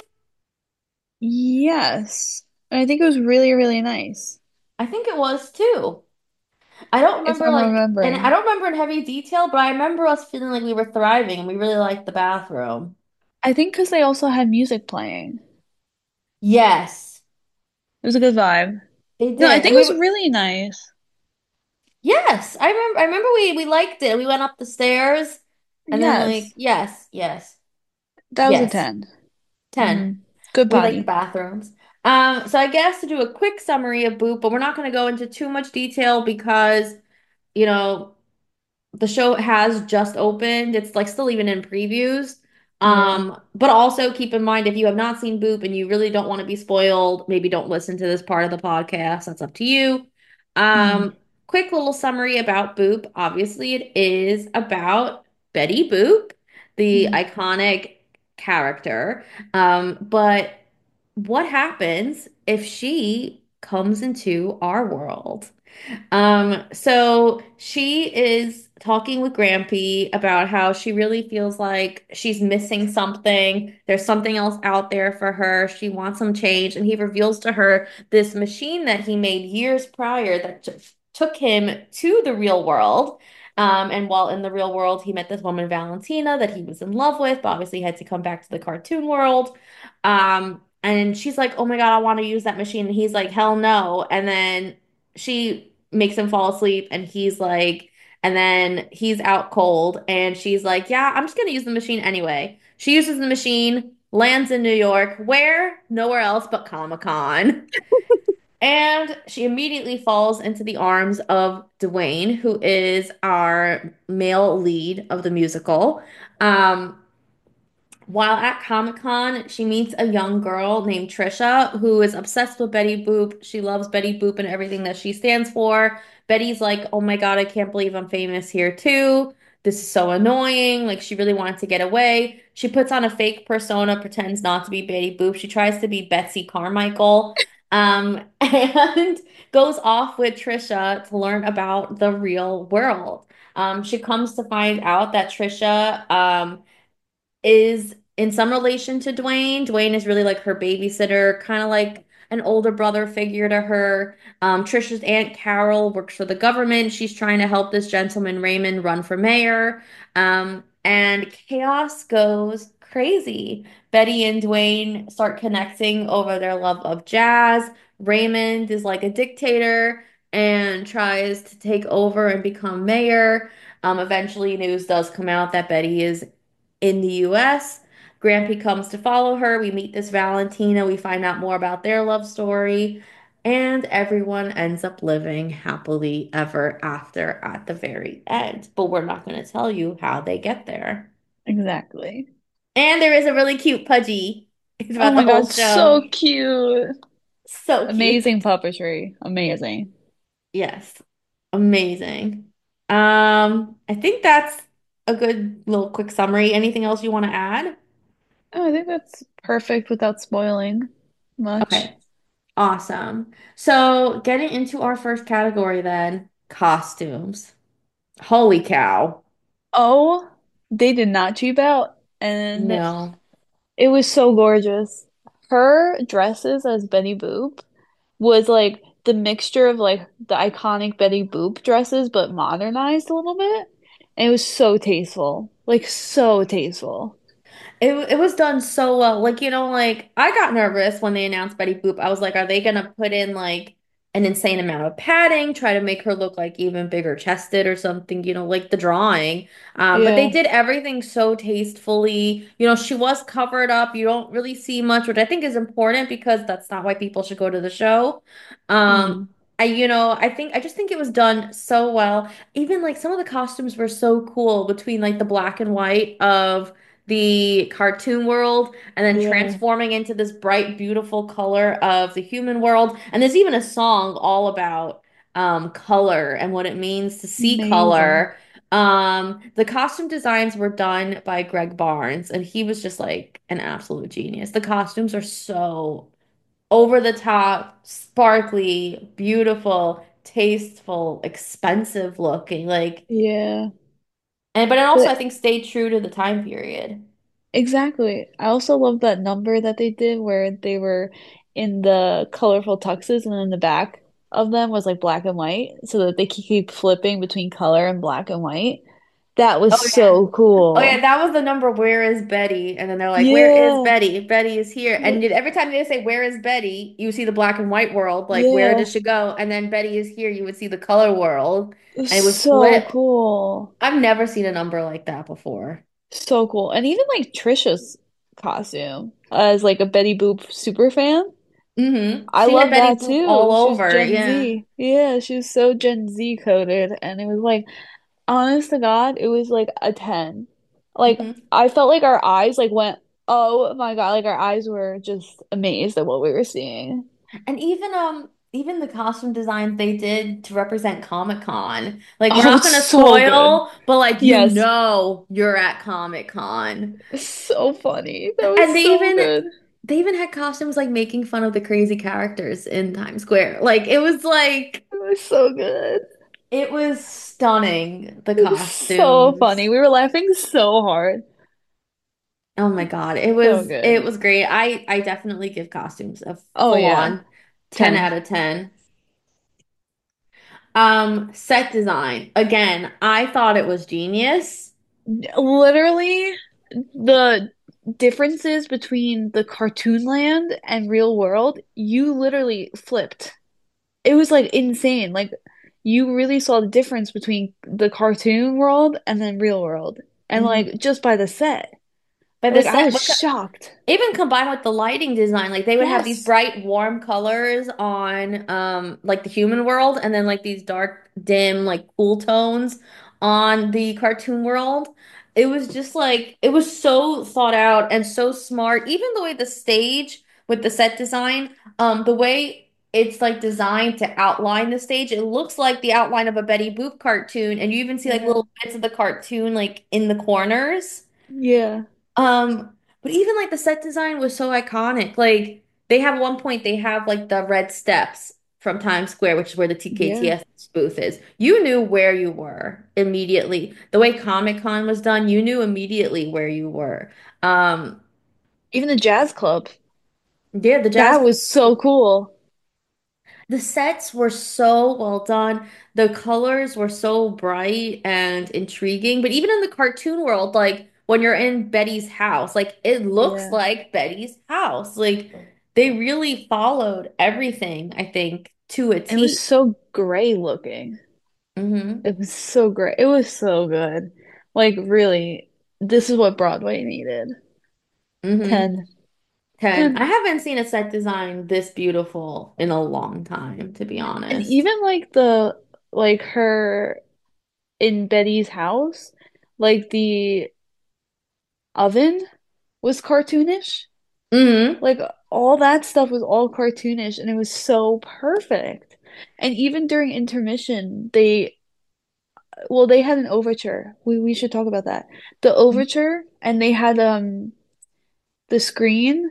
Yes. And I think it was really, really nice, I think it was too. I don't if remember I'm like, and I remembering. don't remember in heavy detail, but I remember us feeling like we were thriving and we really liked the bathroom. I think because they also had music playing. Yes, It was a good vibe. they No, I did. think And it we was were, really nice. yes, I remember I remember we we liked it. We went up the stairs and then like, Yes. yes, yes, That was a yes. ten. ten. Hmm. Good We like the potty. bathrooms. Um, so I guess to do a quick summary of Boop, but we're not going to go into too much detail because, you know, the show has just opened. It's like still even in previews. Yeah. Um, but also keep in mind if you have not seen Boop and you really don't want to be spoiled, maybe don't listen to this part of the podcast. That's up to you. Hmm. Um, quick little summary about Boop. Obviously, it is about Betty Boop, the Hmm. iconic character. Um, but what happens if she comes into our world. Um, so she is talking with Grampy about how she really feels like she's missing something. There's something else out there for her. She wants some change, and he reveals to her this machine that he made years prior that t took him to the real world. Um, and while in the real world, he met this woman, Valentina, that he was in love with, but obviously had to come back to the cartoon world. Um, and she's like, "Oh my God, I want to use that machine." And he's like, "Hell no." And then she makes him fall asleep and he's like, and then he's out cold and she's like, yeah, I'm just gonna use the machine anyway. She uses the machine, lands in New York, where? Nowhere else but Comic-Con. And she immediately falls into the arms of Dwayne, who is our male lead of the musical. Um, while at Comic-Con, she meets a young girl named Trisha who is obsessed with Betty Boop. She loves Betty Boop and everything that she stands for. Betty's like, "Oh my God, I can't believe I'm famous here too. This is so annoying." Like, she really wanted to get away. She puts on a fake persona, pretends not to be Betty Boop. She tries to be Betsy Carmichael, um, and goes off with Trisha to learn about the real world. Um, she comes to find out that Trisha, um, is in some relation to Dwayne. Dwayne is really like her babysitter, kind of like an older brother figure to her. Um, Trisha's Aunt Carol works for the government. She's trying to help this gentleman, Raymond, run for mayor. Um, and chaos goes crazy. Betty and Dwayne start connecting over their love of jazz. Raymond is like a dictator and tries to take over and become mayor. Um, eventually, news does come out that Betty is in the U S. Grampy comes to follow her. We meet this Valentina. We find out more about their love story. And everyone ends up living happily ever after at the very end. But we're not going to tell you how they get there. Exactly. And there is a really cute Pudgy Oh throughout the my whole God, show. so cute. So cute. Amazing puppetry. Amazing. Yes. Amazing. Um, I think that's a good little quick summary. Anything else you want to add? Oh, I think that's perfect without spoiling much. Okay. Awesome. So, getting into our first category then, costumes. Holy cow. Oh, they did not cheap out, and No. it was so gorgeous. Her dresses as Betty Boop was like the mixture of like the iconic Betty Boop dresses, but modernized a little bit. And it was so tasteful. Like so tasteful. It it was done so well. Like, you know, like I got nervous when they announced Betty Boop. I was like, are they gonna put in like an insane amount of padding, try to make her look like even bigger chested or something, you know, like the drawing. Um, but they Yeah. did everything so tastefully. You know, she was covered up. You don't really see much, which I think is important because that's not why people should go to the show. Um, Mm. I, you know, I think I just think it was done so well. Even like some of the costumes were so cool between like the black and white of the cartoon world and then Yeah. transforming into this bright, beautiful color of the human world. And there's even a song all about um, color and what it means to see Amazing. color. Um, the costume designs were done by Greg Barnes, and he was just like an absolute genius. The costumes are so over the top, sparkly, beautiful, tasteful, expensive looking. Like, Yeah. and but it also I But think stayed true to the time period. exactly. I also love that number that they did where they were in the colorful tuxes and then the back of them was like black and white so that they could keep flipping between color and black and white. That was Oh yeah. so Oh yeah, cool. that was the number, where is Betty? And then they're like, where is Yeah. Betty? Betty is here. And every time they say, where is Betty? You see the black and white world, like, where Yeah. does she go? And then Betty is here, you would see the color world, It's and it would so flip. cool. I've never seen a number like that before. So cool. And even like Trisha's costume as like a Betty Boop super fan. Mm-hmm. I She had love Betty that Boop all too. She's over. Gen Yeah. Z. Yeah, she was so Gen Z coded. And it was like, honest to God, it was like a ten. Like, Mm-hmm. I felt like our eyes like went, oh my God, like our eyes were just amazed at what we were seeing. And even um even the costume designs they did to represent Comic-Con. Like we're Oh, not it's gonna so good. spoil, but like you Yes. know you're at Comic-Con. So funny. That was And they so even good. they even had costumes like making fun of the crazy characters in Times Square. Like it was like It was so good. it was stunning, the It was so funny. costumes. We were laughing so hard. Oh my God. It So was it good. was great. I I definitely give costumes a Oh full yeah. on ten ten. out of ten. Um, set design. Again, I thought it was genius. Literally, the differences between the cartoon land and real world, you literally flipped. It was like insane. Like you really saw the difference between the cartoon world and then real world. And Mhm. like just by the set. But the Like I set, was shocked. even combined with the lighting design, like they would have these Yes. bright, warm colors on um like the human world, and then like these dark, dim, like cool tones on the cartoon world. It was just like it was so thought out and so smart. Even the way the stage with the set design, um, the way it's like designed to outline the stage, it looks like the outline of a Betty Boop cartoon, and you even see like Yeah. little bits of the cartoon like in the corners. Yeah. Um, but even like the set design was so iconic. Like they have one point they have like the red steps from Times Square, which is where the Yeah. T K T S booth is. You knew where you were immediately. The way Comic-Con was done, you knew immediately where you were. Um, Even the jazz club. yeah, the jazz. That was so cool. The sets were so well done. The colors were so bright and intriguing. But even in the cartoon world, like when you're in Betty's house, like it looks Yeah. like Betty's house. Like they really followed everything, I think, to a It was T. so gray looking. Mm-hmm. It was so great. It was so good. Like really, this is what Broadway needed. Mm-hmm. ten. ten. ten. I haven't seen a set design this beautiful in a long time, to be And honest. even like the like her in Betty's house, like the oven was cartoonish. Mm-hmm. Like all that stuff was all cartoonish and it was so perfect. And even during intermission, they well, they had an overture. We we should talk about that. The overture and they had um the screen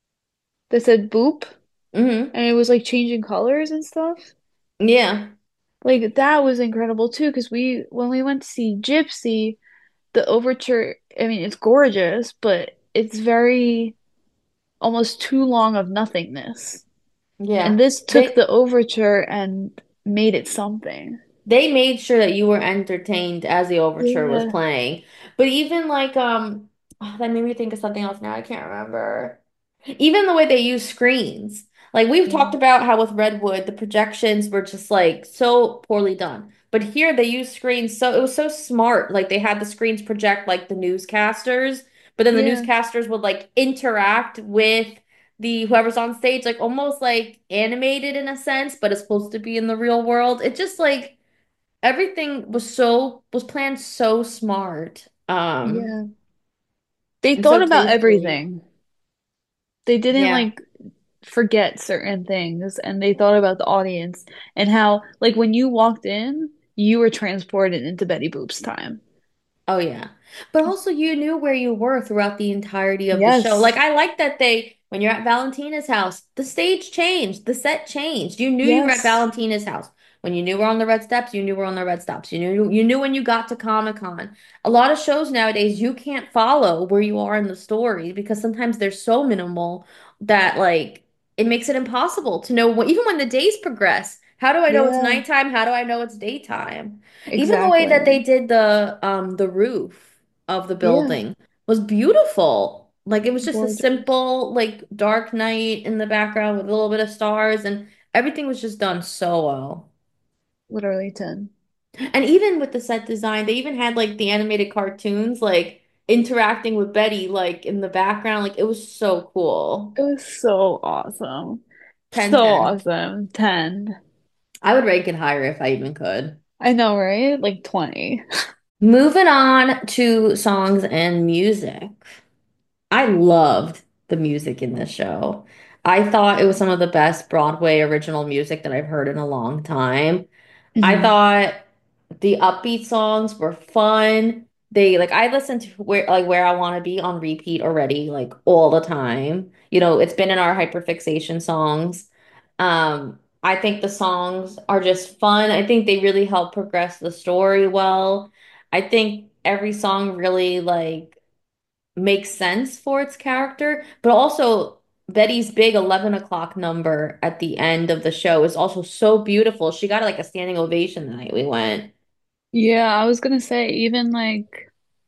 that said boop Mm-hmm. and it was like changing colors and stuff. Yeah. Like that was incredible too, because we when we went to see Gypsy, the overture, I mean, it's gorgeous, but it's very almost too long of nothingness. And Yeah. this took They the overture and made it something. They made sure that you were entertained as the overture was Yeah, playing. But even like um oh, that made me think of something else now. I can't remember. Even the way they use screens. Like we've talked yeah, about how with Redwood, the projections were just like so poorly done. But here they use screens so it was so smart. Like they had the screens project like the newscasters, but then the yeah, newscasters would like interact with the whoever's on stage, like almost like animated in a sense, but it's supposed to be in the real world. It just like everything was so was planned so smart um yeah. They and thought so about tastefully. everything. They didn't Yeah. like forget certain things and they thought about the audience and how, like, when you walked in, you were transported into Betty Boop's time. Oh yeah. But also you knew where you were throughout the entirety of the show. Like Yes, I like that they when you're at Valentina's house, the stage changed, the set changed. You knew you were at yes, Valentina's house. When you knew we're on the red steps, you knew we're on the red steps. You knew you knew when you got to Comic-Con. A lot of shows nowadays you can't follow where you are in the story because sometimes they're so minimal that like it makes it impossible to know what, even when the days progress. How do I know it's yeah, nighttime? How do I know it's daytime? Even the way that they exactly. did the um the roof of the Yeah, building was beautiful. Like it was just a gorgeous. simple like dark night in the background with a little bit of stars and everything was just done so well. Literally ten. And even with the set design, they even had like the animated cartoons like interacting with Betty like in the background. Like it was so cool. It was so awesome. ten So ten. awesome. ten. I would rank it higher if I even could. I know, right? Like twenty. Moving on to songs and music. I loved the music in this show. I thought it was some of the best Broadway original music that I've heard in a long time. I Hmm. thought the upbeat songs were fun. they like I listen to where like where I want to be on repeat already, like all the time. You know, it's been in our hyperfixation songs. Um, I think the songs are just fun. I think they really help progress the story well. I think every song really like makes sense for its character, but also Betty's big eleven o'clock number at the end of the show is also so beautiful. She got like a standing ovation the night we went. Yeah, I was gonna say even like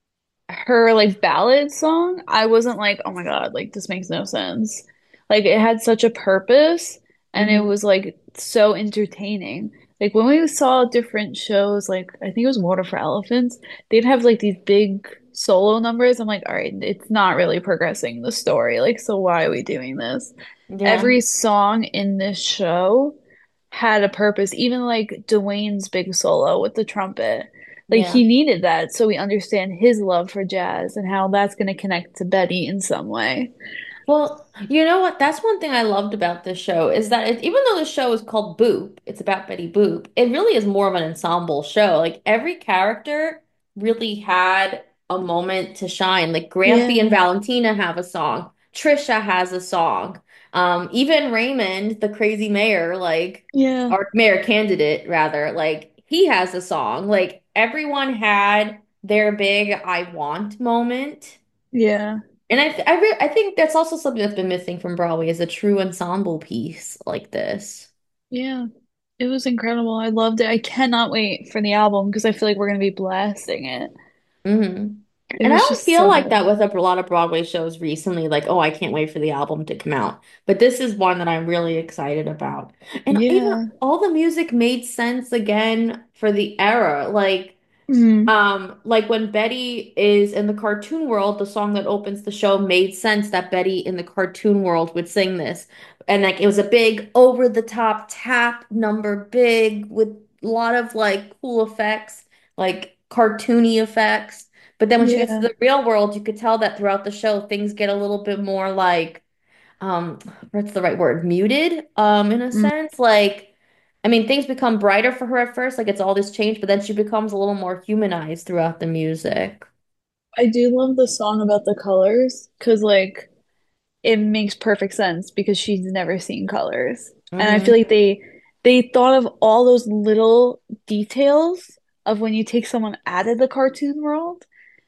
her like ballad song, I wasn't like, oh my God, like this makes no sense. Like it had such a purpose and it Hmm. was like so entertaining. Like when we saw different shows, like I think it was Water for Elephants, they'd have like these big solo numbers. I'm like, all right, it's not really progressing the story. Like, so why are we doing this? Yeah. Every song in this show had a purpose, even like Dwayne's big solo with the trumpet. Like he Yeah. needed that so we understand his love for jazz and how that's going to connect to Betty in some way. Well, you know what? That's one thing I loved about this show is that it, even though the show is called Boop, it's about Betty Boop, it really is more of an ensemble show. Like every character really had a moment to shine. Like Grampy and Yeah, Valentina have a song. Trisha has a song. Um, even Raymond, the crazy mayor, like, yeah, or mayor candidate rather, like he has a song. Like everyone had their big I want moment. yeah, And I th I, re I think that's also something that's been missing from Broadway is a true ensemble piece like this. yeah. It was incredible. I loved it. I cannot wait for the album because I feel like we're going to be blasting it. Hmm. It And I was always just feel so like that good. with a lot of Broadway shows recently, like, oh, I can't wait for the album to come out. But this is one that I'm really excited about. And even Yeah. all the music made sense again for the era. Like, Mm, Um, like when Betty is in the cartoon world, the song that opens the show made sense that Betty in the cartoon world would sing this. And like it was a big over the top tap number, big with a lot of like cool effects, like cartoony effects. But then when she gets to yeah. the real world, you could tell that throughout the show things get a little bit more like um what's the right word? Muted, um, in a Mm. sense. Like I mean, things become brighter for her at first, like it's all this change, but then she becomes a little more humanized throughout the music. I do love the song about the colors because, like, it makes perfect sense because she's never seen colors. And I feel Hmm. like they they thought of all those little details of when you take someone out of the cartoon world,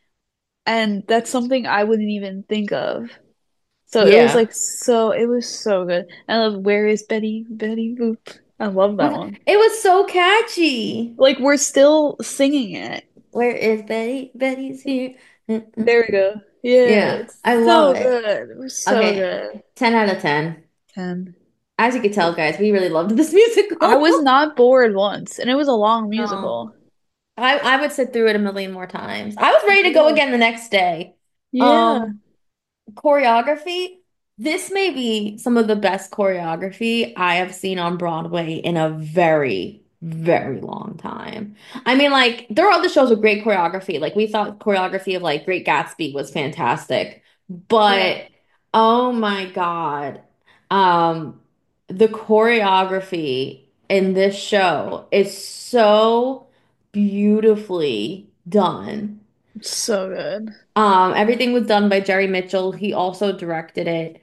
and that's something I wouldn't even think of. So it was Yeah. like so it was so good. I love Where is Betty? Betty Boop. I love Oh that my God. one. It was so catchy. Like we're still singing it. Where is Betty? Betty's here. There we Mm-mm. go. Yeah, Yeah, it's I love so it. good. It was so Okay, good. ten out of ten. ten. As you can tell, guys, we really loved this I was musical. not bored once, and it was a long No. musical. I I would sit through it a million more times. I was ready to go Yeah. again the next day. Yeah. Um, choreography. This may be some of the best choreography I have seen on Broadway in a very, very long time. I mean, like, there are other shows with great choreography. Like, we thought choreography of like Great Gatsby was fantastic, Yeah. but oh my God. Um, the choreography in this show is so beautifully done. So good. Um, everything was done by Jerry Mitchell. He also directed it.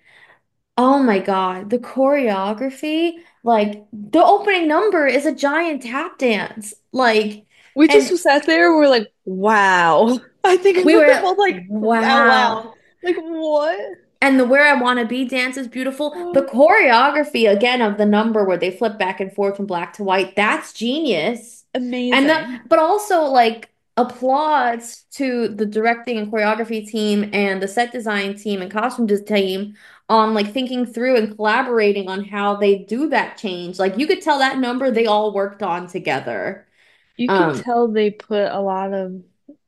Oh my God, the choreography, like the opening number is a giant tap dance. Like, We and just sat there and we are like, wow. I think we we were were, both like out loud. wow. Like, what? And the Where I Wanna Be dance is beautiful. The Oh, choreography again of the number where they flip back and forth from black to white, that's genius. And the amazing. but also like applause to the directing and choreography team and the set design team and costume des- team on like thinking through and collaborating on how they do that change. Like you could tell that number they all worked on together. You can Um, tell they put a lot of,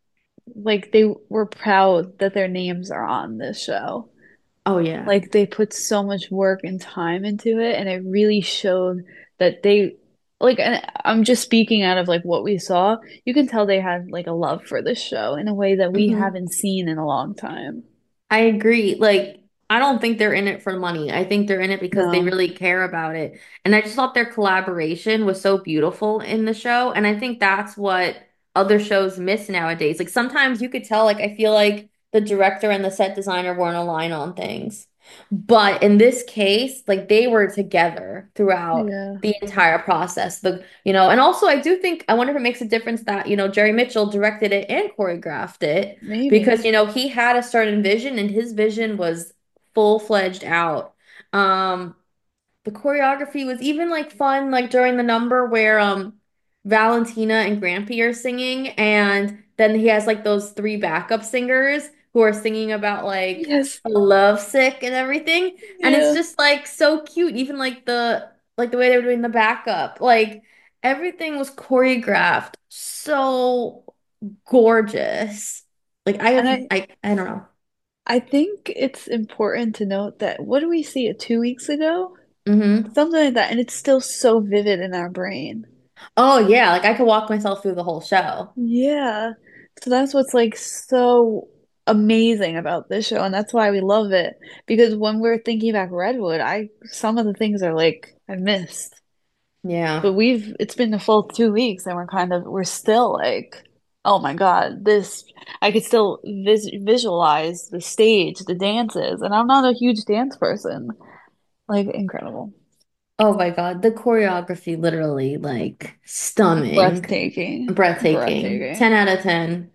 like, they were proud that their names are on this show. oh yeah. Like they put so much work and time into it, and it really showed that they like. And I'm just speaking out of like what we saw. You can tell they had like a love for this show in a way that we Hmm. haven't seen in a long time. I agree. Like, I don't think they're in it for money. I think they're in it because they No. really care about it. And I just thought their collaboration was so beautiful in the show. And I think that's what other shows miss nowadays. Like sometimes you could tell, like I feel like the director and the set designer weren't aligned on things. But in this case, like they were together throughout Yeah, the entire process. The, you know, and also I do think I wonder if it makes a difference that, you know, Jerry Mitchell directed it and choreographed it because, maybe. you know, he had a certain vision and his vision was full-fledged out. Um, the choreography was even like fun, like during the number where um Valentina and Grampy are singing, and then he has like those three backup singers who are singing about like Yes. love sick and everything. And it's Yeah. just like so cute, even like the like the way they were doing the backup. Like everything was choreographed so gorgeous. Like I And have I I I don't know. I think it's important to note that what did we see it two weeks ago? Hmm. Something like that, and it's still so vivid in our brain. Oh yeah, like I could walk myself through the whole show. Yeah. So that's what's like so amazing about this show, and that's why we love it. Because when we're thinking back Redwood, I some of the things are like I missed. Yeah. But we've it's been a full two weeks and we're kind of we're still like, oh my God, this I could still vis visualize the stage, the dances, and I'm not a huge dance person. Like incredible. Oh my God, the choreography literally like stunning, Breathtaking. breathtaking. Breathtaking. ten out of ten.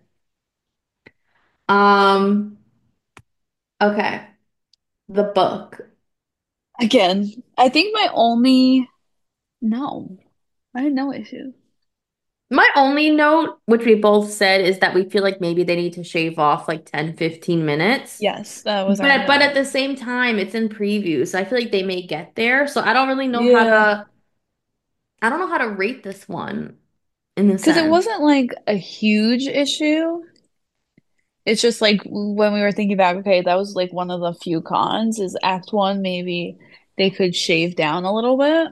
Um, okay. The book. Again, I think my only no, I had no issue. My only note, which we both said, is that we feel like maybe they need to shave off like ten, fifteen minutes. Yes, that was our But but note. at the same time, it's in preview, so I feel like they may get there. So I don't really know how Yeah, to I don't know how to rate this one in a because it sense. wasn't like a huge issue. It's just like when we were thinking back, okay, that was like one of the few cons is Act One, maybe they could shave down a little bit.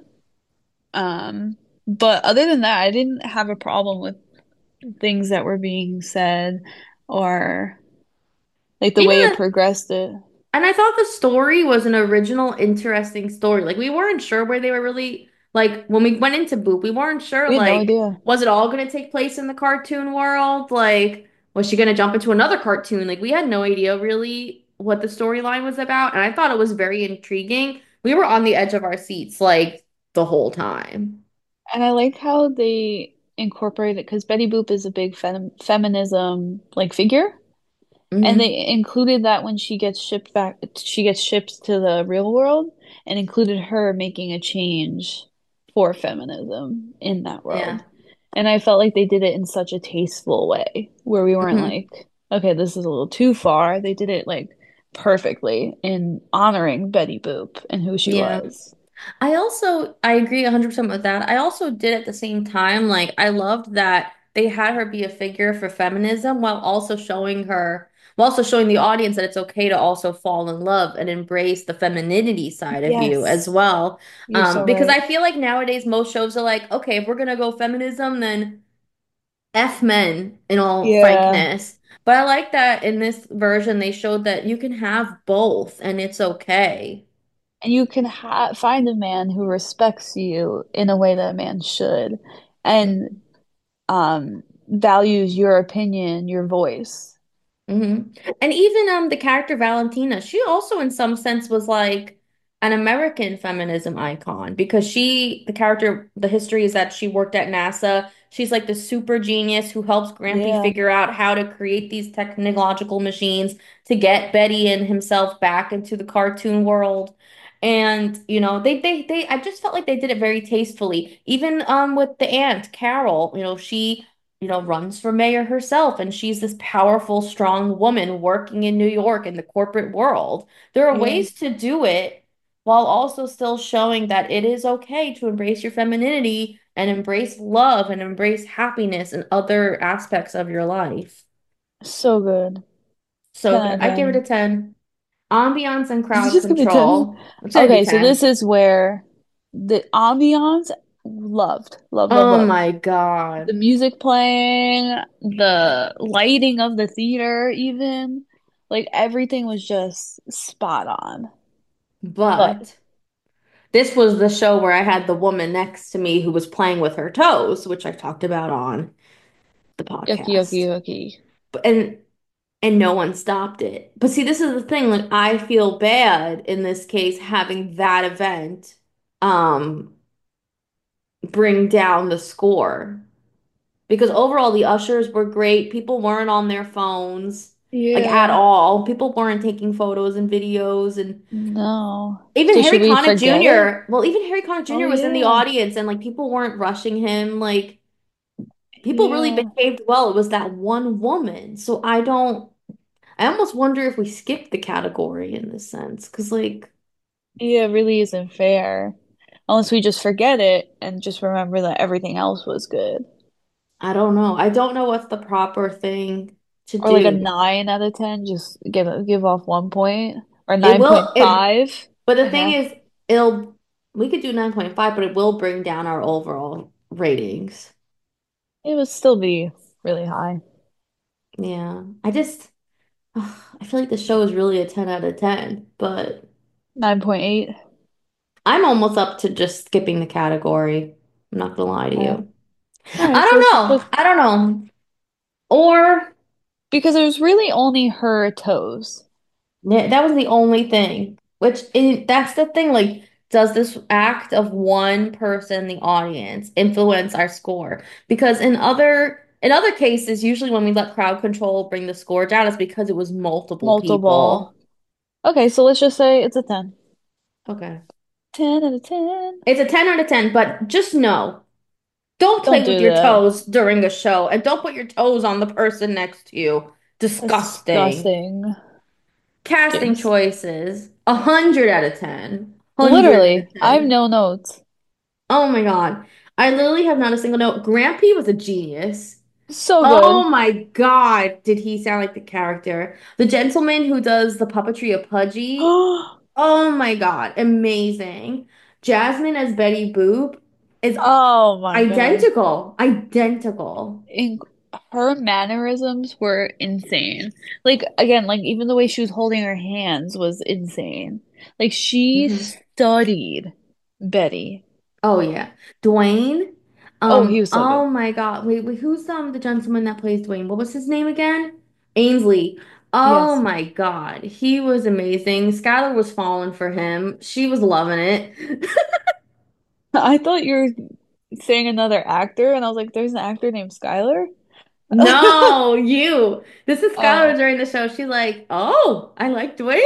Um, but other than that, I didn't have a problem with things that were being said or like the Even way it the progressed it. And I thought the story was an original, interesting story. Like we weren't sure where they were really like when we went into Boop, we weren't sure We had no like idea. was it all going to take place in the cartoon world? Like was she going to jump into another cartoon? Like we had no idea really what the storyline was about, and I thought it was very intriguing. We were on the edge of our seats like the whole time. And I like how they incorporated because Betty Boop is a big fem feminism like figure. And Hmm. they included that when she gets shipped back, she gets shipped to the real world, and included her making a change for feminism in that Yeah. world. And I felt like they did it in such a tasteful way, where we weren't Hmm. like, okay, this is a little too far. They did it like perfectly in honoring Betty Boop and who she Yeah. was. I also I agree one hundred percent with that. I also did at the same time like I loved that they had her be a figure for feminism while also showing her while also showing the audience that it's okay to also fall in love and embrace the femininity side of you as Yes, well. you're Um, so because right. I feel like nowadays most shows are like, okay, if we're gonna go feminism, then F men in all Yeah. frankness. But I like that in this version they showed that you can have both and it's okay. And you can ha find a man who respects you in a way that a man should. And um, values your opinion, your voice. Hmm. And even um the character Valentina, she also in some sense was like an American feminism icon because she, the character, the history is that she worked at NASA. She's like the super genius who helps Grampy Yeah. figure out how to create these technological machines to get Betty and himself back into the cartoon world. And you know, they they they I just felt like they did it very tastefully. Even um with the aunt, Carol, you know, she you know, runs for mayor herself, and she's this powerful, strong woman working in New York in the corporate world. There are Yeah. ways to do it while also still showing that it is okay to embrace your femininity and embrace love and embrace happiness and other aspects of your life. So good. So ten good. out of I give it a ten. ten. Ambiance and Is it crowd just gonna be ten? control. It's gonna be Okay, so this ten. is where the ambiance loved, love, love, Oh love. my The God. music playing, the lighting of the theater, even like everything was just spot on. But But this was the show where I had the woman next to me who was playing with her toes, which I talked about on. the Yucky, yucky, podcast. yucky. But and and no one stopped it. But see, this is the thing, like I feel bad in this case having that event um bring down the score. Because overall the ushers were great. People weren't on their phones like at Yeah. all. People weren't taking photos and videos and No. even So should Harry we Connick forget it? Junior Well, even Harry Connick Oh Junior was in the yeah. audience and like people weren't rushing him. Like people really Yeah. behaved well. It was that one woman. So I don't, I almost wonder if we skipped the category in this sense. Because like, Yeah, it really isn't fair. Unless we just forget it and just remember that everything else was good. I don't know. I don't know what's the proper thing to Or like a do. nine out of ten, just give give off one point. Or It will, it, nine point five. but the And thing that is, it'll, we could do nine point five, but it will bring down our overall ratings. it would still be really high. Yeah. I just, I feel like the show is really a ten out of ten, but nine point eight. I'm almost up to just skipping the category. I'm not gonna lie to Uh, you. all I right, so don't let's, know. let's I don't know. Or because there's really only her toes. yeah, that was the only thing. Which in, that's the thing. Like, does this act of one person in the audience influence our score? Because in other in other cases, usually when we let crowd control bring the score down, it's because it was multiple Multiple. people. Okay, so let's just say it's a ten. Okay. ten out of ten. It's a ten out of ten, but just know, don't Don't play with do your that. toes during a show and don't put your toes on the person next to you. That's Disgusting. disgusting. Casting Jinx. choices, a hundred out of ten. Hundred out Literally, of I have ten. no notes. Oh my God. I literally have not a single note. Grampy was a genius. So good. Oh my God, did he sound like the character? The gentleman who does the puppetry of Pudgy. Oh my God, amazing. Jasmine as Betty Boop is Oh my God. identical. Identical. In her mannerisms were insane. Like again, like even the way she was holding her hands was insane. Like she Mhm. studied Betty. Oh yeah. Dwayne. Oh, he Um, was so good. oh my God. Wait, wait, who's um the gentleman that plays Dwayne? What was his name again? Ainsley. Oh Yes. my God. He was amazing. Skylar was falling for him. She was loving it. I thought you were saying another actor, and I was like, there's an actor named Skylar? No, you. This is Skylar Oh, during the show. She's like, oh, I like Dwayne.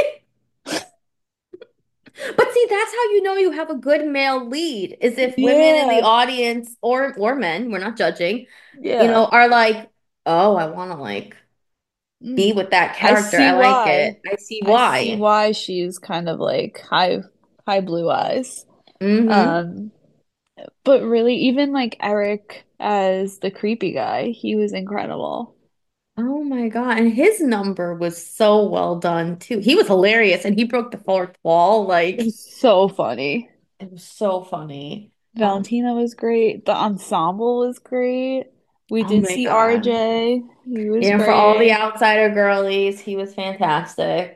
But see, that's how you know you have a good male lead, is if women in the yeah. audience or or men, we're not judging, you Yeah. know, are like, oh, I want to like be Mm. with that I character. see I like why. it. I see I see why. why she's kind of like high high blue eyes. Mm-hmm. Um, but really even like Eric as the creepy guy, he was incredible. Oh my God. And his number was so well done too. He was hilarious and he broke the fourth wall. It Like, was so funny. it was so funny. Um, Valentina was great. The ensemble was great. We oh did my see God. R J. He was You know, for all the great. outsider girlies, he was fantastic.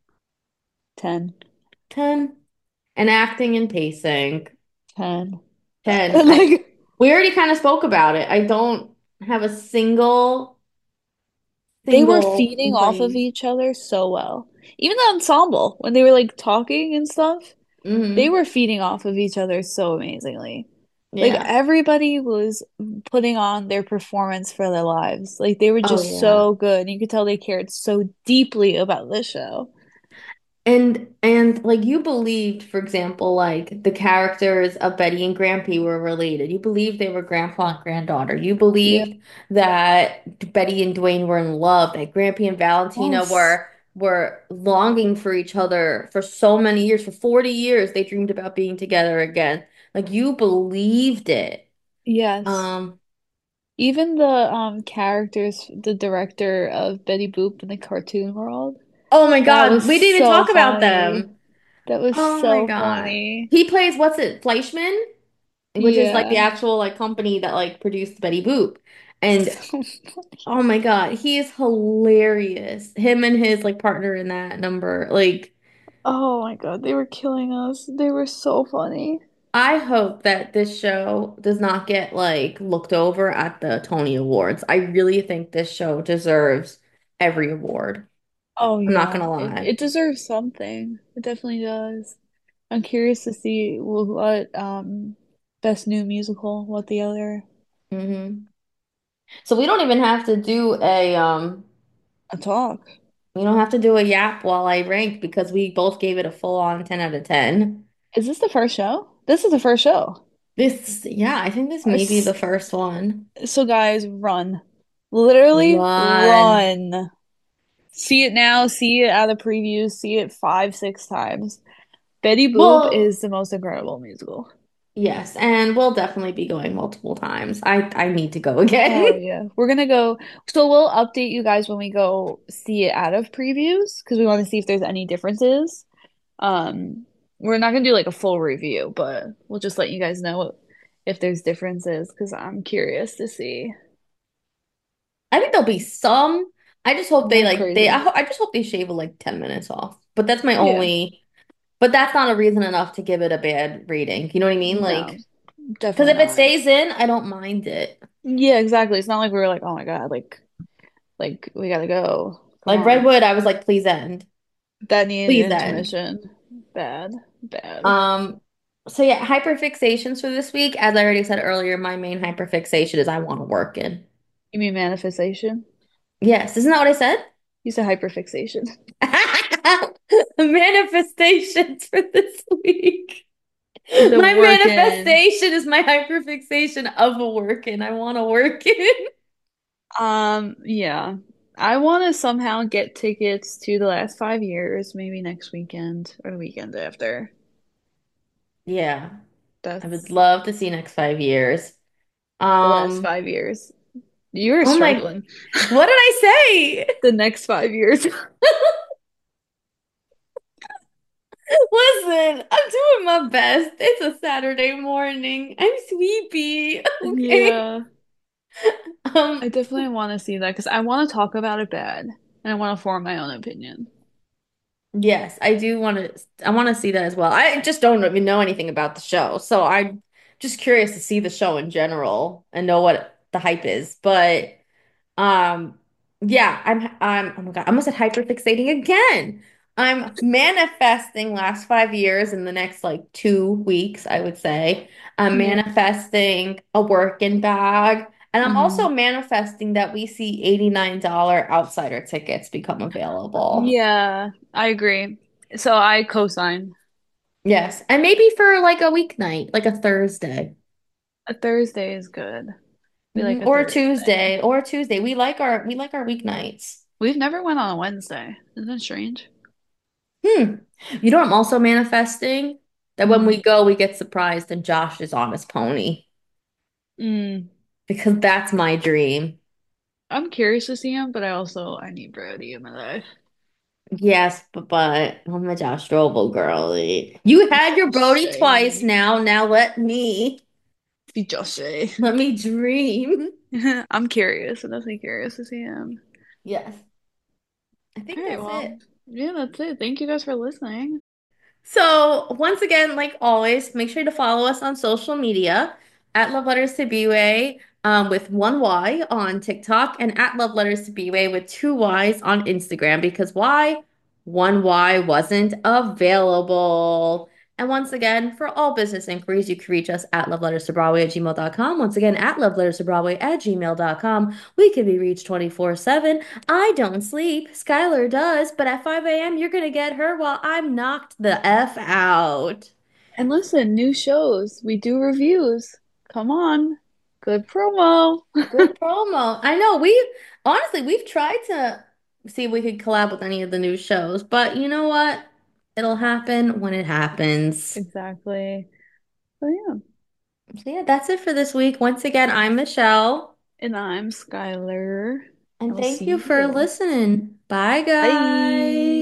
ten. ten. And acting and pacing. ten. ten. I Like we already kind of spoke about it. I don't have a single they were single feeding off of complaint. each other so well. Even the ensemble, when they were like talking and stuff, they Hmm. were feeding off of each other so amazingly. Like Yeah. everybody was putting on their performance for their lives. Like they were Oh just yeah. so good. You could tell they cared so deeply about this show. And and like you believed, for example, like the characters of Betty and Grampy were related. You believed they were grandpa and granddaughter. You Yeah. believed that Betty and Dwayne were in love, that Grampy and Valentina Yes. were were longing for each other for so many years. For forty years, they dreamed about being together again. Like you believed it. Yes. Um, Even the um characters, the director of Betty Boop in the cartoon world, oh my that God, was we didn't even so talk about funny. them. That was Oh my so God. funny. He plays what's it, Fleischman? Which is like the Yeah. actual like company that like produced Betty Boop. And So funny. oh my God, he is hilarious. Him and his like partner in that number. Like, Oh my God, they were killing us. They were so funny. I hope that this show does not get like looked over at the Tony Awards. I really think this show deserves every award. Oh I'm not yeah, gonna it lie. it deserves something. It definitely does. I'm curious to see wh- what um best new musical, what the other Hmm. So we don't even have to do a um a talk. we don't have to do a yap while I rank because we both gave it a full on ten out of ten. Is this the first show? This is the first show. This, yeah, I think this Uh, may be s- the first one. So guys, run. Literally Run. run. See it now, see it at the previews, see it five, six times. Betty Boop Well, is the most incredible musical. yes, and we'll definitely be going multiple times. I I need to go again. Oh yeah. We're gonna go. So we'll update you guys when we go see it out of previews because we want to see if there's any differences. Um, we're not gonna do like a full review, but we'll just let you guys know if there's differences because I'm curious to see. I think there'll be some. I just hope they Nothing like they I, crazy. ho I just hope they shave like ten minutes off. But that's my Yeah. only but that's not a reason enough to give it a bad rating. You know what I mean? No, Like, because definitely if it not. stays in, I don't mind it. Yeah, exactly. It's not like we were like, oh my God, like like we gotta go. Come Like on. Redwood, I was like, please end. That needed Please an end. intermission. Bad, bad. Um, so yeah, hyperfixations for this week. As I already said earlier, my main hyperfixation is I want to work in. You mean manifestation? Yes, isn't that what I said? You said hyperfixation. Manifestations for this week. The My working. manifestation is my hyperfixation of a working. I want to work in. Um, yeah. I want to somehow get tickets to the last five years, maybe next weekend or the weekend after. Yeah, I would That's love to see next five years. the last Um, five years. You're oh my, struggling. what did I say? The next five years. Listen, I'm doing my best. It's a Saturday morning. I'm sleepy. Okay. Yeah. I Um, definitely want to see that because I want to talk about it bad and I want to form my own opinion. yes, I do want to I want to see that as well. I just don't even know anything about the show. So I'm just curious to see the show in general and know what the hype is. But Um, yeah, I'm I'm oh my God, I must have hyperfixating again. I'm manifesting last five years in the next like two weeks, I would say. I'm Yeah. manifesting a working bag. And I'm hmm also manifesting that we see eighty-nine dollars outsider tickets become available. Yeah, I agree. So I co-sign. Yes. And maybe for like a weeknight, like a Thursday. A Thursday is good. We like Mhm. a Or a Thursday. Tuesday, or a Tuesday. We like our we like our weeknights. We've never went on a Wednesday. Isn't that strange? Hmm. You know, I'm also manifesting that when hmm we go, we get surprised and Josh is on his pony Mm. because that's my dream. I'm curious to see him, but I also I need Brody in my life. Yes, but, but I'm a Josh Strobel girly. You had your Just Brody twice say, now. Now let me just say. let me dream. I'm curious. I'm definitely curious to see him. Yes, I All think right, that's well, it. yeah, that's it. Thank you guys for listening. So, once again, like always, make sure to follow us on social media at Love Letters to B-Way um, with one Y on TikTok and at Love Letters to B-Way with two Y's on Instagram because why? One Y wasn't available. And once again, for all business inquiries, you can reach us at loveletterstobroadway at gmail dot com. Once again, at loveletterstobroadway at gmail dot com. We can be reached twenty-four seven. I don't sleep. Skylar does, but at five a m, you're going to get her while I'm knocked the F out. And listen, new shows. We do reviews. Come on. Good promo. Good promo. I know we honestly we've tried to see if we could collab with any of the new shows, but you know what? It'll happen when it happens. Exactly. So yeah. So yeah, that's it for this week. Once again, I'm Michelle, And I'm Skylar. I and will thank see you for you. listening. Bye, guys. Bye.